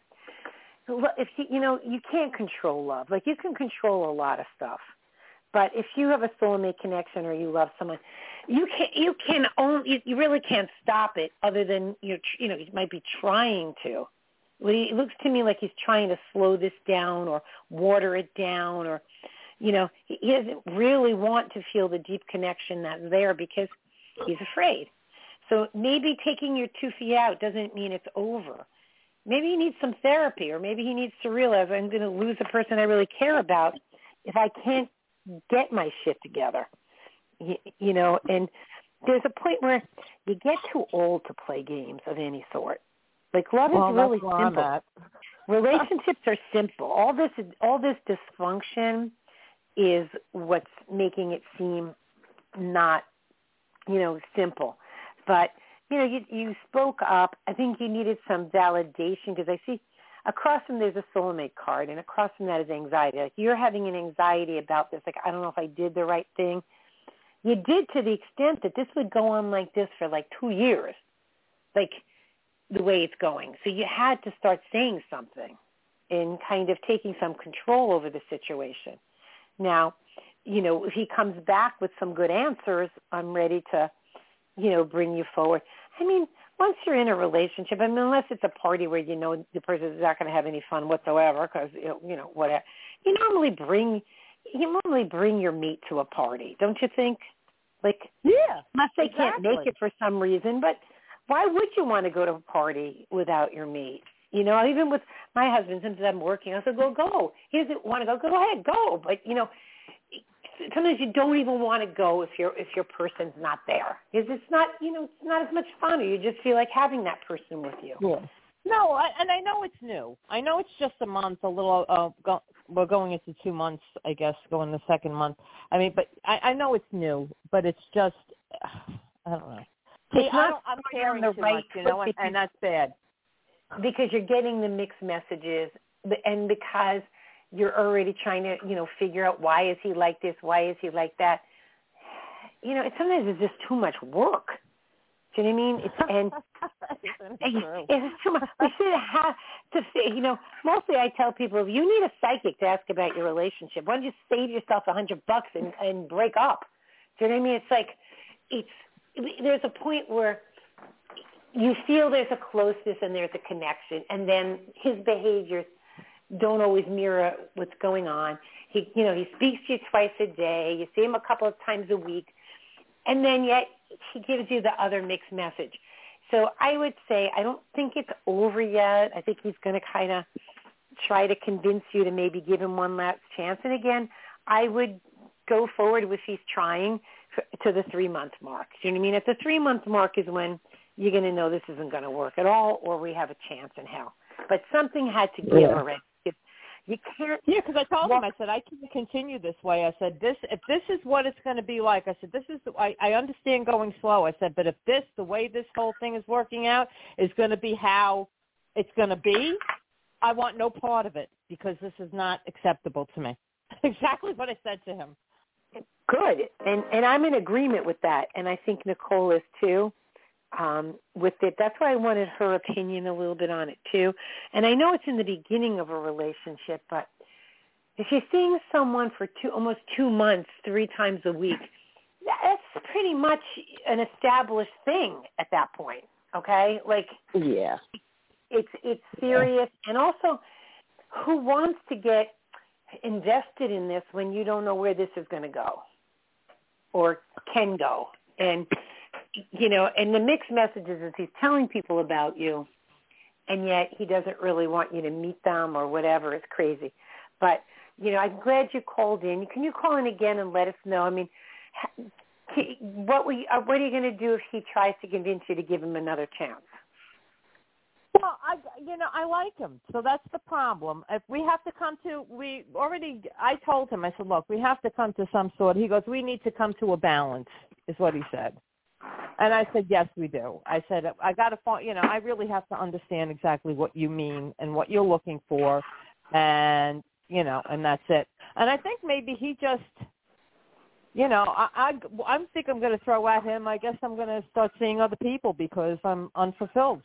if you, you know, you can't control love. Like, you can control a lot of stuff. But if you have a soulmate connection or you love someone, you can you can only you, you really can't stop it. Other than you you know you might be trying to. Well, it looks to me like he's trying to slow this down or water it down, or you know he, he doesn't really want to feel the deep connection that's there because he's afraid. So maybe taking your two feet out doesn't mean it's over. Maybe he needs some therapy, or maybe he needs to realize I'm going to lose the person I really care about if I can't get my shit together, you, you know, and there's a point where you get too old to play games of any sort. Like, love well, is really that's simple. Relationships are simple. All this, all this dysfunction is what's making it seem not, you know, simple. But, you know, you, you spoke up. I think you needed some validation because I see across from there's a soulmate card, and across from that is anxiety. Like, you're having an anxiety about this. Like, I don't know if I did the right thing. You did to the extent that this would go on like this for like two years, like the way it's going. So you had to start saying something and kind of taking some control over the situation. Now, you know, if he comes back with some good answers, I'm ready to, you know, bring you forward. I mean, once you're in a relationship, I mean, unless it's a party where you know the person is not going to have any fun whatsoever, because you know whatever, you normally bring you normally bring your mate to a party, don't you think? Like, yeah, unless they exactly. can't make it for some reason, but why would you want to go to a party without your mate? You know, even with my husband, since I'm working, I said, go, go. He doesn't want to go. Go ahead, go. But you know, sometimes you don't even want to go if your if your person's not there. Because it's not, you know, it's not as much fun, or you just feel like having that person with you. Yeah. No, I, and I know it's new. I know it's just a month, a little. Uh, go, we're going into two months, I guess, going the second month. I mean, but I, I know it's new, but it's just, I don't know. See, It's I not don't, I'm going caring on the too right much, you know, and, foot and that's bad. because you're getting the mixed messages, and because you're already trying to, you know, figure out why is he like this, why is he like that. You know, it, sometimes it's just too much work. Do you know what I mean? It's, and it, it's too much. We should have to say, you know, mostly I tell people, if you need a psychic to ask about your relationship, why don't you save yourself a hundred bucks and, and break up? Do you know what I mean? It's like, it's, there's a point where you feel there's a closeness and there's a connection, and then his behaviors don't always mirror what's going on. He, you know, he speaks to you twice a day. You see him a couple of times a week, and then yet he gives you the other mixed message. So I would say I don't think it's over yet. I think he's going to kind of try to convince you to maybe give him one last chance. And again, I would go forward with he's trying to the three-month mark. Do you know what I mean? At the three-month mark is when you're going to know this isn't going to work at all, or we have a chance in hell. But something had to give Yeah. already. You can't. Yeah, because I told walk, him, I said, I can't continue this way. I said, this, if this is what it's going to be like, I said, this is, the, I, I understand going slow. I said, but if this, the way this whole thing is working out, is going to be how it's going to be, I want no part of it, because this is not acceptable to me. Exactly what I said to him. Good. And, and I'm in agreement with that. And I think Nicole is too. Um, with it. That's why I wanted her opinion a little bit on it too. And I know it's in the beginning of a relationship, but if you're seeing someone for two, almost two months, three times a week, that's pretty much an established thing at that point. Okay, like Yeah, it's it's serious, and also, who wants to get invested in this when you don't know where this is going to go or can go? And you know, and the mixed messages is he's telling people about you, and yet he doesn't really want you to meet them or whatever. It's crazy. But, you know, I'm glad you called in. Can you call in again and let us know? I mean, what, we, what are you going to do if he tries to convince you to give him another chance? Well, I, you know, I like him, so that's the problem. If we have to come to, we already, I told him, I said, look, we have to come to some sort. He goes, we need to come to a balance, is what he said. And I said, yes, we do. I said, I got to, you know, I really have to understand exactly what you mean and what you're looking for, and, you know, and that's it. And I think maybe he just, you know, I, I, I think I'm going to throw at him, I guess I'm going to start seeing other people because I'm unfulfilled.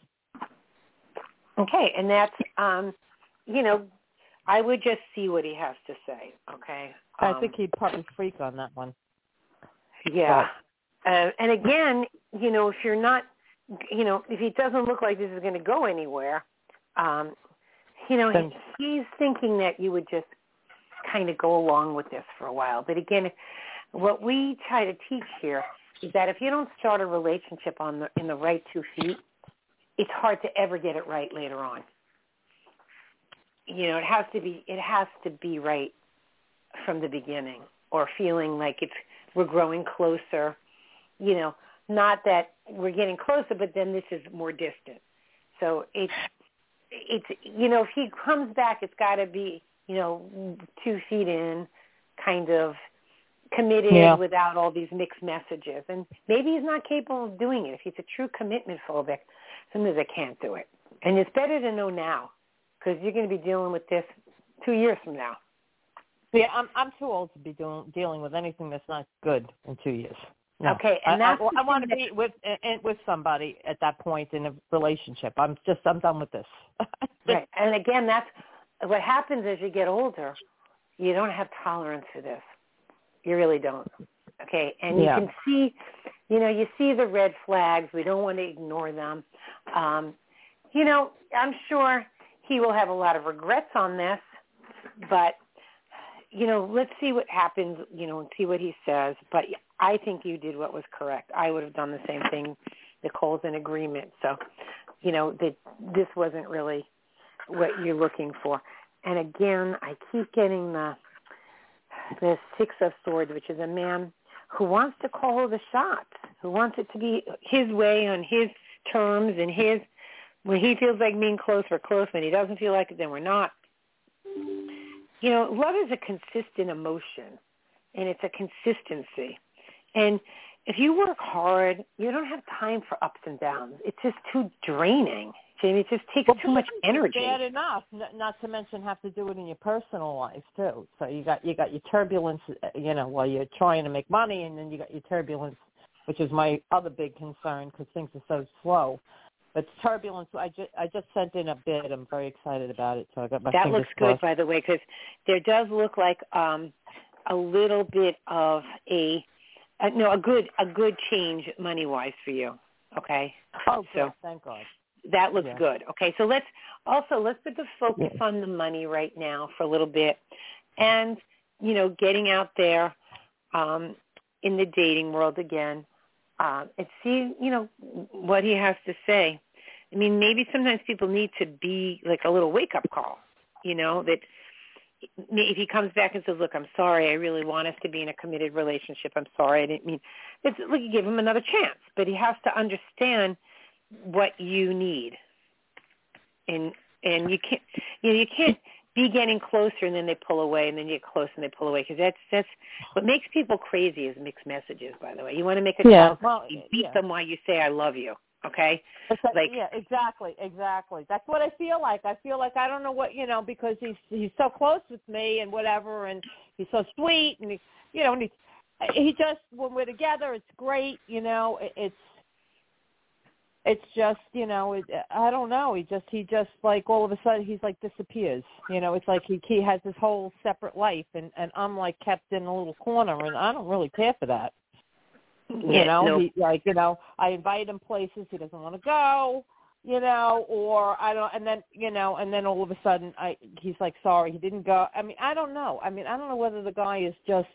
Okay, and that's, um, you know, I would just see what he has to say, okay? Um, I think he'd probably freak on that one. Yeah. Uh, and again, you know, if you're not, you know, if he doesn't look like this is going to go anywhere, um, you know, he, he's thinking that you would just kind of go along with this for a while. But again, what we try to teach here is that if you don't start a relationship on the, in the right two feet, it's hard to ever get it right later on. You know, it has to be, it has to be right from the beginning, or feeling like it's, we're growing closer. You know, not that we're getting closer, but then this is more distant. So it's, it's, you know, if he comes back, it's got to be, you know, two feet in, kind of committed, yeah, without all these mixed messages. And maybe he's not capable of doing it. If he's a true commitment phobic, sometimes I can't do it. And it's better to know now, because you're going to be dealing with this two years from now. Yeah, I'm I'm too old to be doing, dealing with anything that's not good in two years. No. Okay, and that's I, I, I want to be with with somebody at that point in a relationship. I'm just I'm done with this. Right, and again, that's what happens as you get older. You don't have tolerance for this. You really don't. Okay, and yeah, you can see, you know, you see the red flags. We don't want to ignore them. Um, you know, I'm sure he will have a lot of regrets on this, but you know, let's see what happens, you know, and see what he says. But I think you did what was correct. I would have done the same thing. Nicole's in agreement. So, you know, that this wasn't really what you're looking for. And again, I keep getting the the Six of Swords, which is a man who wants to call the shots, who wants it to be his way on his terms and his, when he feels like being close, we're close. When he doesn't feel like it, then we're not. You know, love is a consistent emotion, and it's a consistency. And if you work hard, you don't have time for ups and downs. It's just too draining. Jamie, it just takes well, too much energy. Bad enough, not to mention have to do it in your personal life too. So you got you got your turbulence, you know, while you're trying to make money, and then you got your turbulence, which is my other big concern because things are so slow. But turbulence, I just I just sent in a bid. I'm very excited about it. So I got my that fingers looks crossed. good, by the way, because there does look like um, a little bit of a uh, no a good a good change money wise for you. Okay. Oh, so good. Thank God. That looks yeah. good. Okay, so let's also let's put the focus yeah. on the money right now for a little bit, and you know, getting out there um, in the dating world again, uh, and see you know what he has to say. I mean, maybe sometimes people need to be like a little wake up call. You know, that if he comes back and says, "Look, I'm sorry. I really want us to be in a committed relationship. I'm sorry. I didn't mean." It's like you give him another chance, but he has to understand what you need, and and you can't you know you can't be getting closer and then they pull away and then you get close and they pull away because that's that's what makes people crazy is mixed messages. By the way, you want to make a yeah, child well, you beat yeah. them while you say I love you. Okay, that, like yeah, exactly, exactly. That's what I feel like. I feel like I don't know what you know because he's he's so close with me and whatever, and he's so sweet and he, you know and he he just when we're together it's great. You know, it, it's. It's just, you know, it, I don't know. He just, he just like all of a sudden he's like disappears. You know, it's like he he has this whole separate life, and and I'm like kept in a little corner, and I don't really care for that. Yeah, you know, no. he like you know, I invite him places he doesn't want to go. You know, or I don't, and then you know, and then all of a sudden I he's like sorry he didn't go. I mean, I don't know. I mean, I don't know whether the guy is just.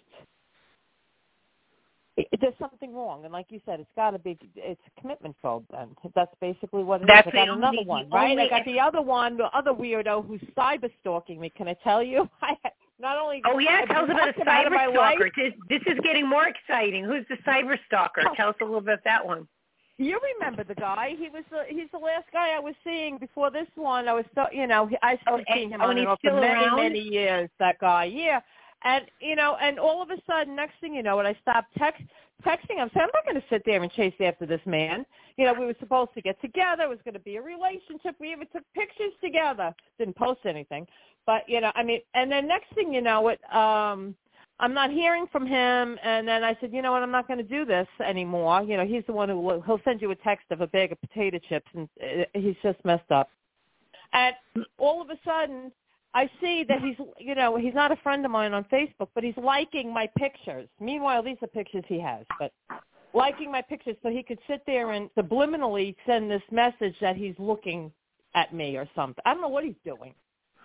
It, there's something wrong, and like you said, it's got to be. It's a commitment phobe. Then that's basically what it that's is. I got the another only, one, right? Only, I got the other one, the other weirdo who's cyber stalking me. Can I tell you? I not only. Oh yeah, I've tell us about a cyber stalker. This, this is getting more exciting. Who's the cyber stalker? Oh. Tell us a little bit about that one. You remember the guy? He was the he's the last guy I was seeing before this one. I was so you know I started oh, seeing him oh, on and off for many around? many years. That guy, yeah. And, you know, and all of a sudden, next thing you know, when I stopped text, texting him, I said, I'm not going to sit there and chase after this man. You know, we were supposed to get together. It was going to be a relationship. We even took pictures together. Didn't post anything. But, you know, I mean, and then next thing you know, it, um, I'm not hearing from him. And then I said, you know what, I'm not going to do this anymore. You know, he's the one who will, he'll send you a text of a bag of potato chips, and uh, he's just messed up. And all of a sudden, I see that he's, you know, he's not a friend of mine on Facebook, but he's liking my pictures. Meanwhile, these are pictures he has, but liking my pictures so he could sit there and subliminally send this message that he's looking at me or something. I don't know what he's doing.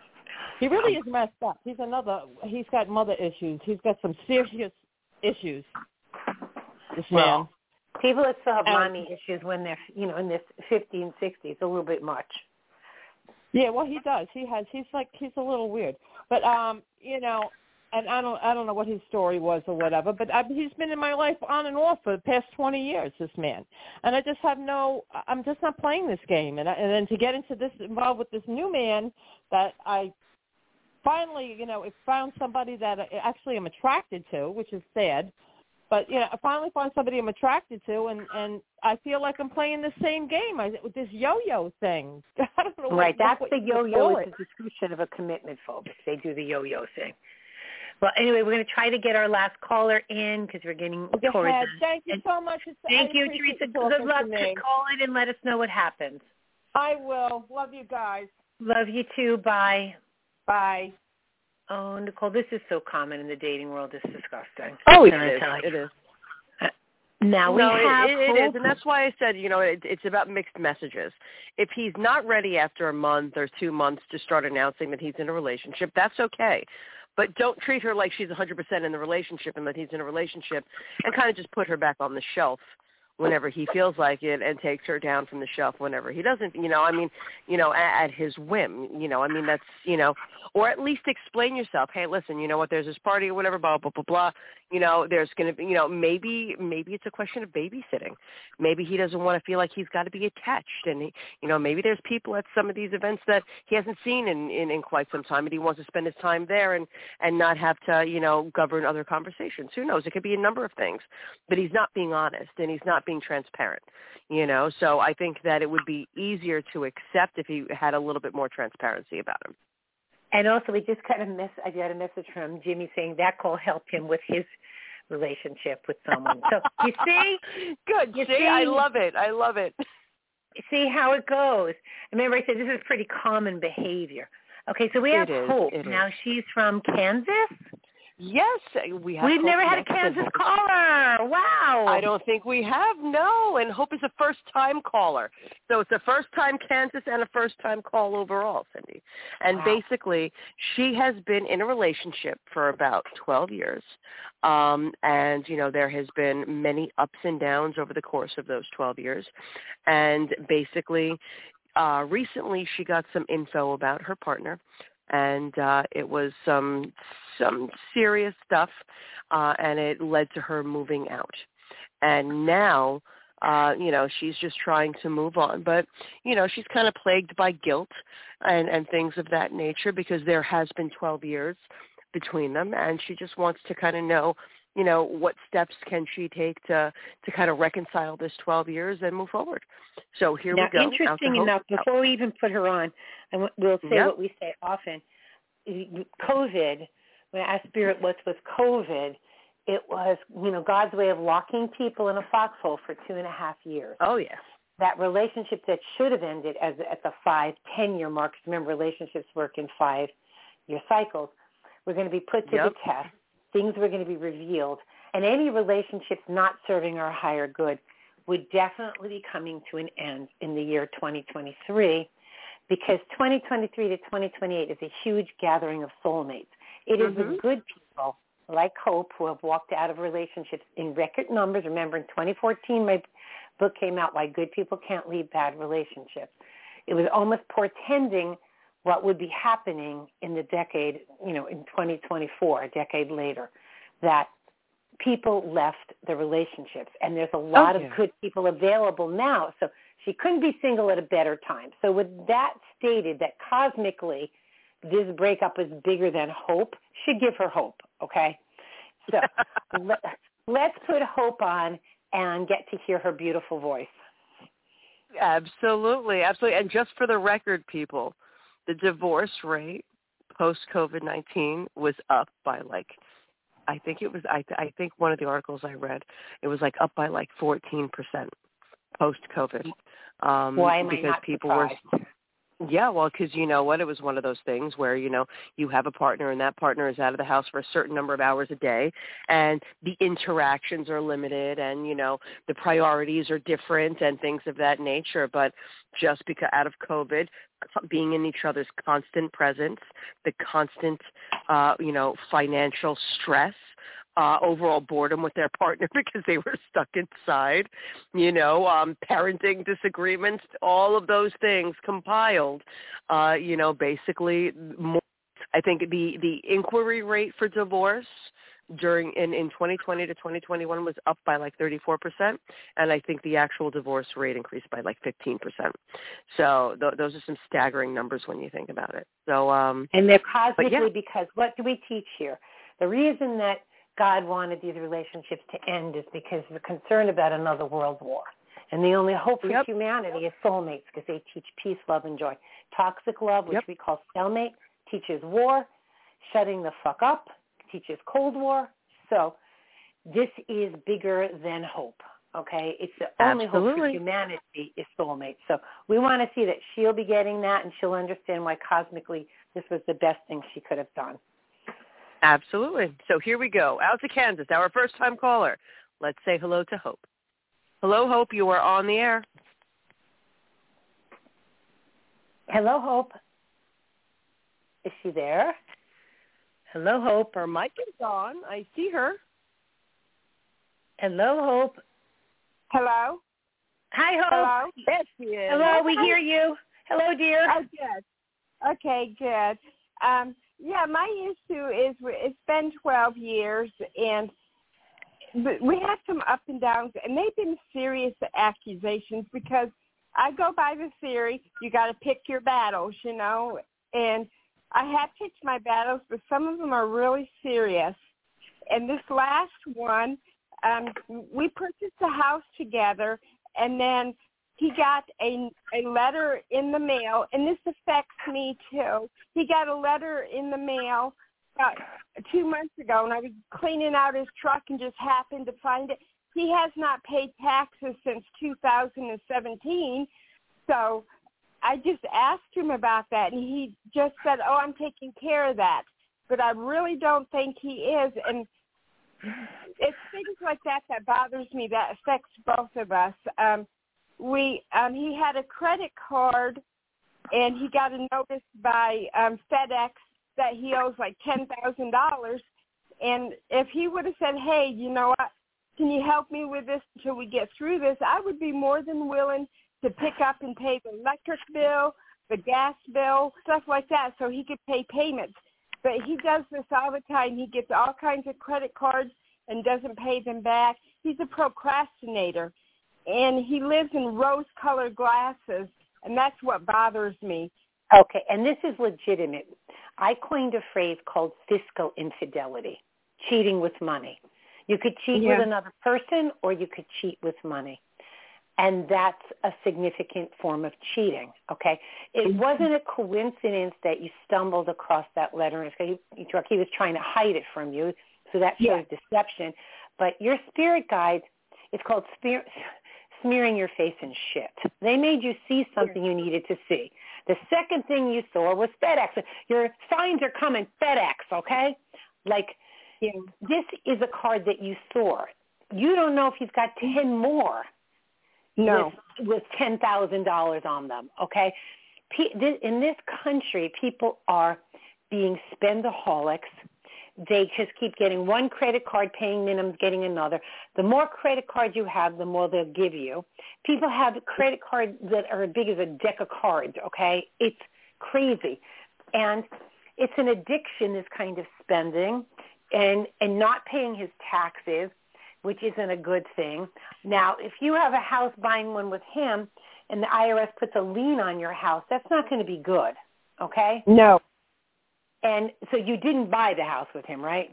He really is messed up. He's another, he's got mother issues. He's got some serious issues, this well, man. People that still have and, mommy issues when they're, you know, in their fifties, sixties, a little bit much. Yeah, well, he does. He has. He's like he's a little weird, but um, you know, and I don't I don't know what his story was or whatever. But I, he's been in my life on and off for the past twenty years. This man, and I just have no. I'm just not playing this game. And I, and then to get into this involved with this new man that I finally, you know, found somebody that I actually am attracted to, which is sad. But, you know, I finally find somebody I'm attracted to, and, and I feel like I'm playing the same game I, with this yo-yo thing. I don't know right, what, that's what the yo-yo. It's it. a description of a commitment phobic. They do the yo-yo thing. Well, anyway, we're going to try to get our last caller in because we're getting Go towards ahead. the Thank you so much. It's, Thank you, Teresa. Good luck. Call in and let us know what happens. I will. Love you guys. Love you too. Bye. Bye. Oh, Nicole, this is so common in the dating world. It's disgusting. Oh, it Can is. I It is. Now we no, have it, it, it is, and that's why I said, you know, it, it's about mixed messages. If he's not ready after a month or two months to start announcing that he's in a relationship, that's okay. But don't treat her like she's one hundred percent in the relationship and that he's in a relationship and kind of just put her back on the shelf whenever he feels like it and takes her down from the shelf whenever he doesn't, you know, I mean, you know, at, at his whim, you know, I mean, that's, you know, or at least explain yourself. Hey, listen, you know what, there's this party or whatever, blah, blah, blah, blah. You know, there's going to be, you know, maybe, maybe it's a question of babysitting. Maybe he doesn't want to feel like he's got to be attached. And, he, you know, maybe there's people at some of these events that he hasn't seen in, in, in quite some time, and he wants to spend his time there and, and not have to, you know, govern other conversations. Who knows? It could be a number of things. But he's not being honest, and he's not being transparent, you know. So I think that it would be easier to accept if he had a little bit more transparency about him. And also, we just kind of miss. I got a message from Jimmy saying that call helped him with his relationship with someone. So you see, good. You see, see, I love it. I love it. You see how it goes. Remember, I said this is pretty common behavior. Okay, so we have It is, Hope. it Now is. she's from Kansas. Yes, we have. We've Hope never had a next to Kansas Hope. caller. Wow. I don't think we have, no. And Hope is a first-time caller. So it's a first-time Kansas and a first-time call overall, Cindy. And Wow. basically, she has been in a relationship for about twelve years. Um, and, you know, there has been many ups and downs over the course of those twelve years. And basically, uh, recently she got some info about her partner. And uh, it was some some serious stuff, uh, and it led to her moving out. And now, uh, you know, she's just trying to move on. But, you know, she's kind of plagued by guilt and, and things of that nature because there has been twelve years between them, and she just wants to kind of know, you know, what steps can she take to, to kind of reconcile this twelve years and move forward. So here now, we go. Interesting enough, before we even put her on, and we'll say yep. what we say often, COVID, when I asked Spirit what's with COVID, it was, you know, God's way of locking people in a foxhole for two and a half years. Oh, yeah. That relationship that should have ended as at the five, ten-year mark, remember relationships work in five-year cycles, were going to be put to yep. the test. Things were going to be revealed. And any relationships not serving our higher good would definitely be coming to an end in the year twenty twenty-three, because twenty twenty-three to twenty twenty-eight is a huge gathering of soulmates. It is mm-hmm. the good people like Hope who have walked out of relationships in record numbers. Remember, in twenty fourteen, my book came out, Why Good People Can't Leave Bad Relationships. It was almost portending what would be happening in the decade, you know, in twenty twenty-four, a decade later, that people left the relationships. And there's a lot oh, yeah. of good people available now. So she couldn't be single at a better time. So with that stated, that cosmically this breakup is bigger than Hope, should give her hope, okay? So let, let's put Hope on and get to hear her beautiful voice. Absolutely, absolutely. And just for the record, people, the divorce rate post-COVID nineteen was up by like, I think it was, I, I think one of the articles I read, it was like up by like fourteen percent post-COVID. Um, Why am I because not people surprised? were, yeah, well, because you know what, it was one of those things where, you know, you have a partner and that partner is out of the house for a certain number of hours a day, and the interactions are limited, and, you know, the priorities are different and things of that nature. But just because out of COVID, being in each other's constant presence, the constant, uh, you know, financial stress, Uh, overall boredom with their partner because they were stuck inside, you know, um, parenting disagreements, all of those things compiled, uh, you know, basically more, I think the, the inquiry rate for divorce during in, in twenty twenty to twenty twenty-one was up by like thirty-four percent, and I think the actual divorce rate increased by like fifteen percent. So th- those are some staggering numbers when you think about it. So um, and they're cosmically yeah. because what do we teach here? The reason that God wanted these relationships to end is because we're concerned about another world war. And the only hope for yep. humanity is soulmates, because they teach peace, love, and joy. Toxic love, which yep. we call stalemate, teaches war. Shutting the fuck up teaches Cold War. So this is bigger than hope, okay? It's the only Absolutely. hope for humanity is soulmates. So we want to see that she'll be getting that, and she'll understand why cosmically this was the best thing she could have done. Absolutely. So here we go. Out to Kansas, our first-time caller. Let's say hello to Hope. Hello, Hope. You are on the air. Hello, Hope. Is she there? Hello, Hope. Her mic is on. I see her. Hello, Hope. Hello? Hi, Hope. Hello? Yes, she is. Hello, we hear you. Hello, dear. Oh, good. Okay, good. Um, yeah, my issue is it's been twelve years, and we have some up and downs, and they've been serious accusations because I go by the theory you got to pick your battles, you know, and I have picked my battles, but some of them are really serious. And this last one, um, we purchased a house together, and then he got a, a letter in the mail, and this affects me too. He got a letter in the mail about two months ago, and I was cleaning out his truck and just happened to find it. He has not paid taxes since two thousand seventeen, so I just asked him about that, and he just said, oh, I'm taking care of that. But I really don't think he is, and it's things like that that bothers me, that affects both of us. Um, we um, he had a credit card, and he got a notice by um, FedEx that he owes like ten thousand dollars, and if he would have said, hey, you know what, can you help me with this until we get through this, I would be more than willing to pick up and pay the electric bill, the gas bill, stuff like that, so he could pay payments. But he does this all the time. He gets all kinds of credit cards and doesn't pay them back. He's a procrastinator, and he lives in rose-colored glasses, and that's what bothers me. Okay, and this is legitimate. I coined a phrase called fiscal infidelity, cheating with money. You could cheat Yeah. with another person, or you could cheat with money. And that's a significant form of cheating, okay? It wasn't a coincidence that you stumbled across that letter in his truck. He was trying to hide it from you, so that shows Yeah. deception. But your spirit guides, it's called smear, smearing your face in shit. They made you see something you needed to see. The second thing you saw was FedEx. Your signs are coming, FedEx, okay? Like, Yeah. this is a card that you saw. You don't know if he's got ten more. No. With, with ten thousand dollars on them, okay? In this country, people are being spendaholics. They just keep getting one credit card, paying minimums, getting another. The more credit cards you have, the more they'll give you. People have credit cards that are as big as a deck of cards, okay? It's crazy. And it's an addiction, this kind of spending, and, and not paying his taxes, which isn't a good thing. Now, if you have a house buying one with him and the I R S puts a lien on your house, that's not going to be good, okay? No. And so you didn't buy the house with him, right?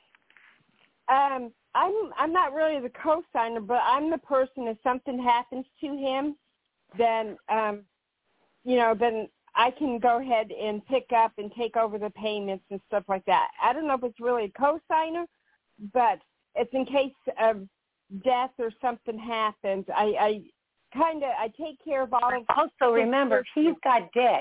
Um, I'm I'm not really the co-signer, but I'm the person, if something happens to him, then, um, you know, then I can go ahead and pick up and take over the payments and stuff like that. I don't know if it's really a co-signer, but it's in case of death or something happens. I, I kind of, I take care of all of Also, remember, if he's got debt,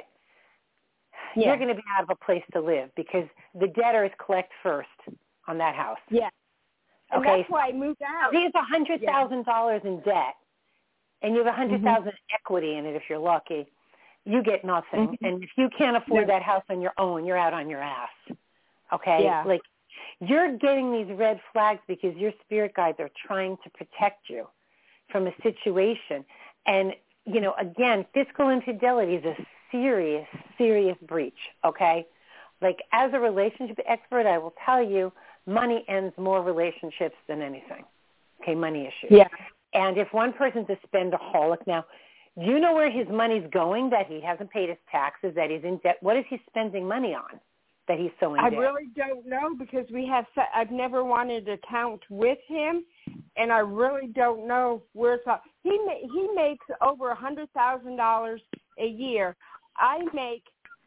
yeah. you're going to be out of a place to live because the debtors collect first on that house. Yeah. And okay? that's why I moved out. If he has one hundred thousand dollars yeah. in debt and you have one hundred thousand dollars mm-hmm. equity in it if you're lucky, you get nothing. Mm-hmm. And if you can't afford yeah. that house on your own, you're out on your ass. Okay? Yeah. Like, you're getting these red flags because your spirit guides are trying to protect you from a situation. And, you know, again, fiscal infidelity is a serious, serious breach, okay? Like, as a relationship expert, I will tell you, money ends more relationships than anything, okay, money issues. Yeah. And if one person's a spendaholic, now, do you know where his money's going, that he hasn't paid his taxes, that he's in debt? What is he spending money on that he's so in I debt? really don't know because we have, I've never wanted to count with him, and I really don't know where it's all. He, he makes over one hundred thousand dollars a year. I make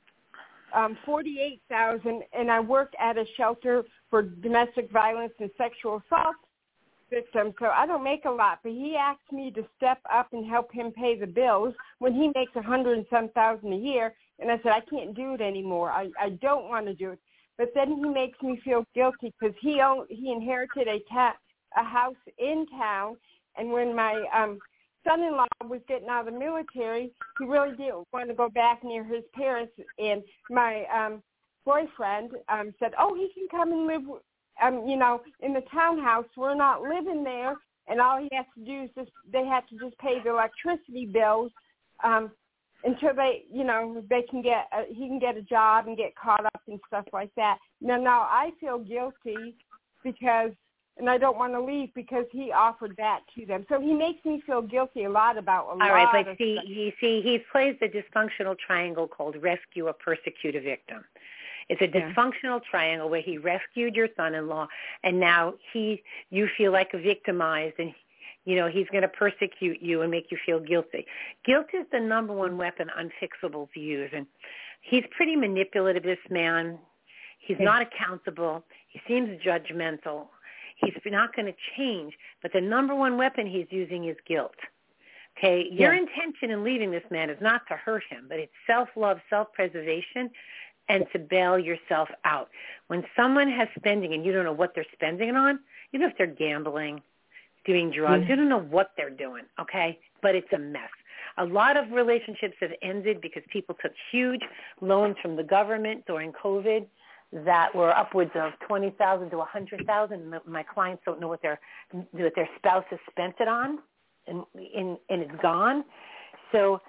um, forty-eight thousand dollars, and I work at a shelter for domestic violence and sexual assault victims, so I don't make a lot. But he asked me to step up and help him pay the bills when he makes a hundred and some thousand a year, and I said I can't do it anymore. I, I don't want to do it. But then he makes me feel guilty because he owned, he inherited a ta- a house in town, and when my um, son-in-law was getting out of the military, he really didn't want to go back near his parents, and my um, boyfriend um, said, oh, he can come and live, um, you know, in the townhouse. We're not living there, and all he has to do is just they have to just pay the electricity bills um, until they, you know, they can get a, he can get a job and get caught up and stuff like that. Now, now I feel guilty because, and I don't want to leave because he offered that to them. So he makes me feel guilty a lot about a All lot right, but of see, stuff. he see he plays the dysfunctional triangle called rescue or persecute a victim. It's a dysfunctional triangle where he rescued your son-in-law, and now he you feel like victimized, and you know he's going to persecute you and make you feel guilty. Guilt is the number one weapon unfixables use, and he's pretty manipulative. This man, he's Yeah. not accountable. He seems judgmental. He's not going to change, but the number one weapon he's using is guilt. Okay, your Yeah. intention in leaving this man is not to hurt him, but it's self-love, self-preservation, and to bail yourself out. When someone has spending and you don't know what they're spending it on, even if they're gambling, doing drugs, Yeah. you don't know what they're doing, okay? But it's a mess. A lot of relationships have ended because people took huge loans from the government during COVID that were upwards of twenty thousand dollars to one hundred thousand dollars. My clients don't know what their what their spouse has spent it on, and, and, and it's gone. So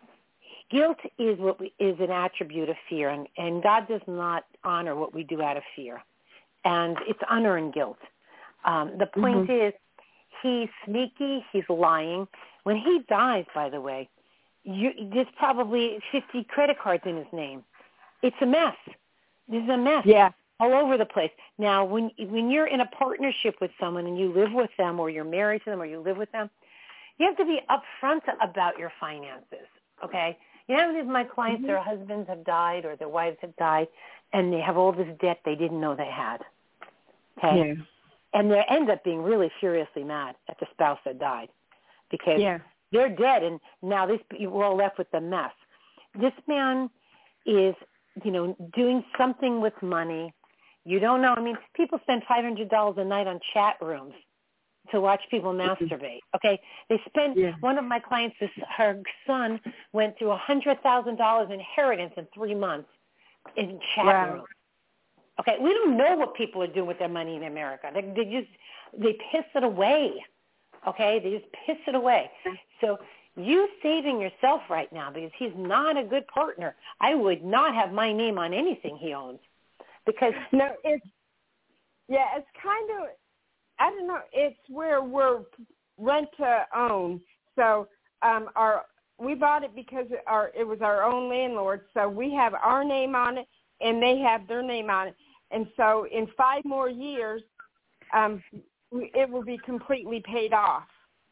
guilt is what we, is an attribute of fear, and, and God does not honor what we do out of fear. And it's unearned guilt. Um, the point Mm-hmm. is, he's sneaky, he's lying. When he dies, by the way, you, there's probably fifty credit cards in his name. It's a mess. This is a mess Yeah. all over the place. Now, when when you're in a partnership with someone and you live with them, or you're married to them, or you live with them, you have to be upfront about your finances, okay? You know, these my clients, Mm-hmm. their husbands have died or their wives have died, and they have all this debt they didn't know they had, okay? Yeah. And they end up being really furiously mad at the spouse that died because Yeah. they're dead, and now this we're all left with the mess. This man is, you know, doing something with money. You don't know. I mean, people spend five hundred dollars a night on chat rooms to watch people masturbate. Okay, they spend. Yeah. One of my clients, this, her son went through a hundred thousand dollars inheritance in three months in chat Wow. rooms. Okay, we don't know what people are doing with their money in America. They, they just they piss it away. Okay, they just piss it away. So you saving yourself right now because he's not a good partner. I would not have my name on anything he owns because No, it's yeah, it's kind of I don't know. It's where we're rent to own. So um, our we bought it because our it was our own landlord. So we have our name on it, and they have their name on it. And so in five more years, um, we, it will be completely paid off.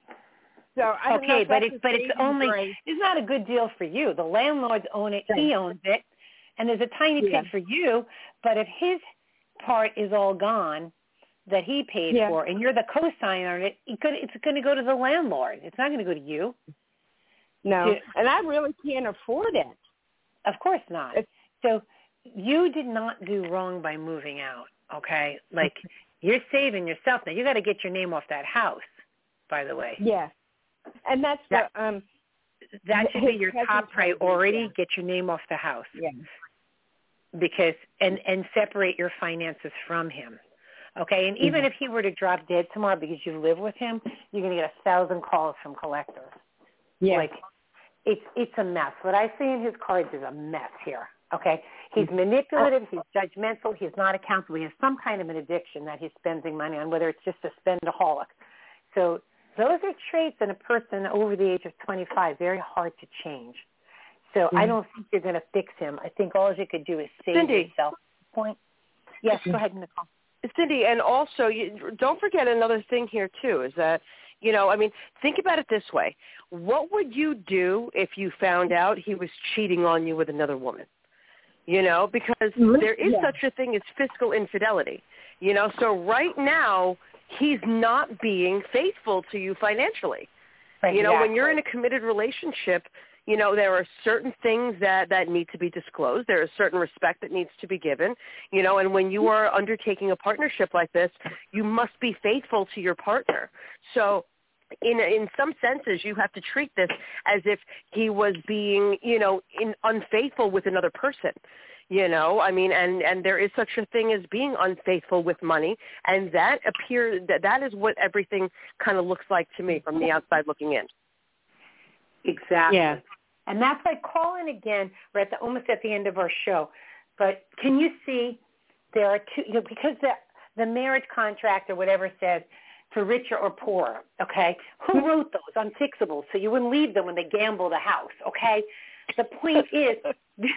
So I don't know okay, if but that's it's a but it's saving only grace. it's not a good deal for you. The landlords own it, he owns it, and there's a tiny Yeah. bit for you. But if his part is all gone that he paid Yeah. for, and you're the co-signer on it, it could, it's going to go to the landlord. It's not going to go to you. No, To- and I really can't afford it. Of course not. It's- So you did not do wrong by moving out, okay? Like, you're saving yourself. Now, you got to get your name off that house, by the way. Yes, and that's That- the um. That should be his your cousin top told me, priority, yeah. get your name off the house. Yeah. Because, and, and separate your finances from him. Okay, and even Mhm. if he were to drop dead tomorrow because you live with him, you're going to get a thousand calls from collectors. Yeah. Like, it's it's a mess. What I see in his cards is a mess here. Okay, he's manipulative, he's judgmental, he's not accountable. He has some kind of an addiction that he's spending money on, whether it's just a spendaholic. So those are traits in a person over the age of twenty-five, very hard to change. So Mm-hmm. I don't think you're going to fix him. I think all you could do is save Cindy. yourself. Point. Yes, go ahead, Nicole. Cindy, and also you, don't forget another thing here too is that, you know, I mean, think about it this way. What would you do if you found out he was cheating on you with another woman? You know, because there is Yeah. such a thing as fiscal infidelity. You know, so right now he's not being faithful to you financially. Right, You know, when exactly. you're in a committed relationship, you know, there are certain things that, that need to be disclosed. There is certain respect that needs to be given, you know, and when you are undertaking a partnership like this, you must be faithful to your partner. So in in some senses, you have to treat this as if he was being, you know, in, unfaithful with another person. You know, I mean, and, and there is such a thing as being unfaithful with money, and that appears that that is what everything kind of looks like to me from the outside looking in. Exactly. Yeah. And that's like calling again. We're at the almost at the end of our show, but can you see there are two? You know, because the the marriage contract or whatever says for richer or poorer. Okay, who wrote those? Unfixable, so you wouldn't leave them when they gamble the house. Okay, the point is, this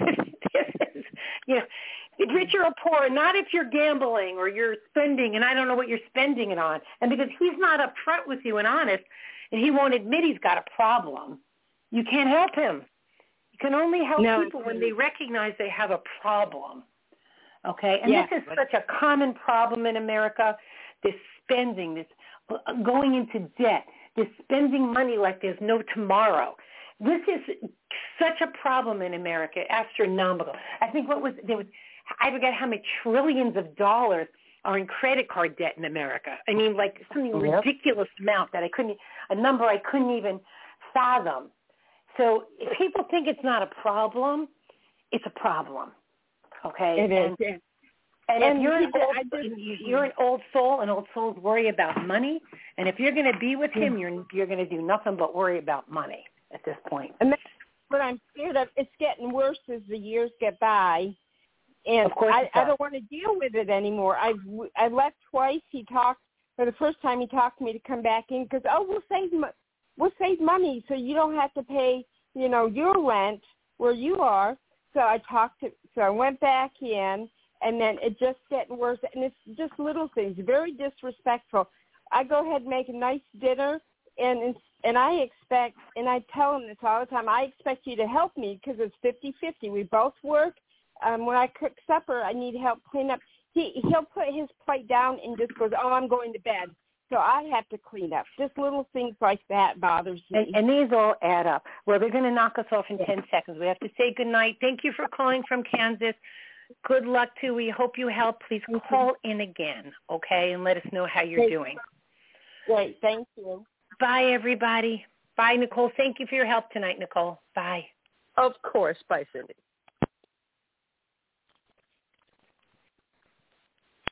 is, you know, richer or poorer. Not if you're gambling or you're spending, and I don't know what you're spending it on, and because he's not upfront with you and honest, and he won't admit he's got a problem. You can't help him. You can only help no. people when they recognize they have a problem. Okay? And yeah. this is such a common problem in America, this spending, this going into debt, this spending money like there's no tomorrow. This is such a problem in America, astronomical. I think what was, there was, I forget how many trillions of dollars are in credit card debt in America. I mean, like something Yep. ridiculous amount that I couldn't, a number I couldn't even fathom. So if people think it's not a problem, it's a problem. Okay? It is. And, yeah. and, And if you're an, he- old, I just- you're an old soul, and old souls worry about money. And if you're going to be with him, you're you're going to do nothing but worry about money at this point. And that's what I'm scared of. It's getting worse as the years get by. And Of course I, it I does. don't want to deal with it anymore. I've I left twice. He talked for the first time. He talked to me to come back in because oh, we'll save mo- we'll save money so you don't have to pay you know your rent where you are. So I talked to. So I went back in, and then it just getting worse. And it's just little things, very disrespectful. I go ahead and make a nice dinner, and and I expect, and I tell him this all the time. I expect you to help me because it's fifty-fifty. We both work. Um, when I cook supper, I need help clean up. He he'll put his plate down and just goes, "Oh, I'm going to bed." So I have to clean up. Just little things like that bothers me. And, and these all add up. Well, they're going to knock us off in ten seconds. We have to say good night. Thank you for calling from Kansas. Good luck to you. We hope you help. Please call in again, okay, and let us know how you're Great. doing. Great, thank you. Bye, everybody. Bye, Nicole. Thank you for your help tonight, Nicole. Bye. Of course. Bye, Cindy.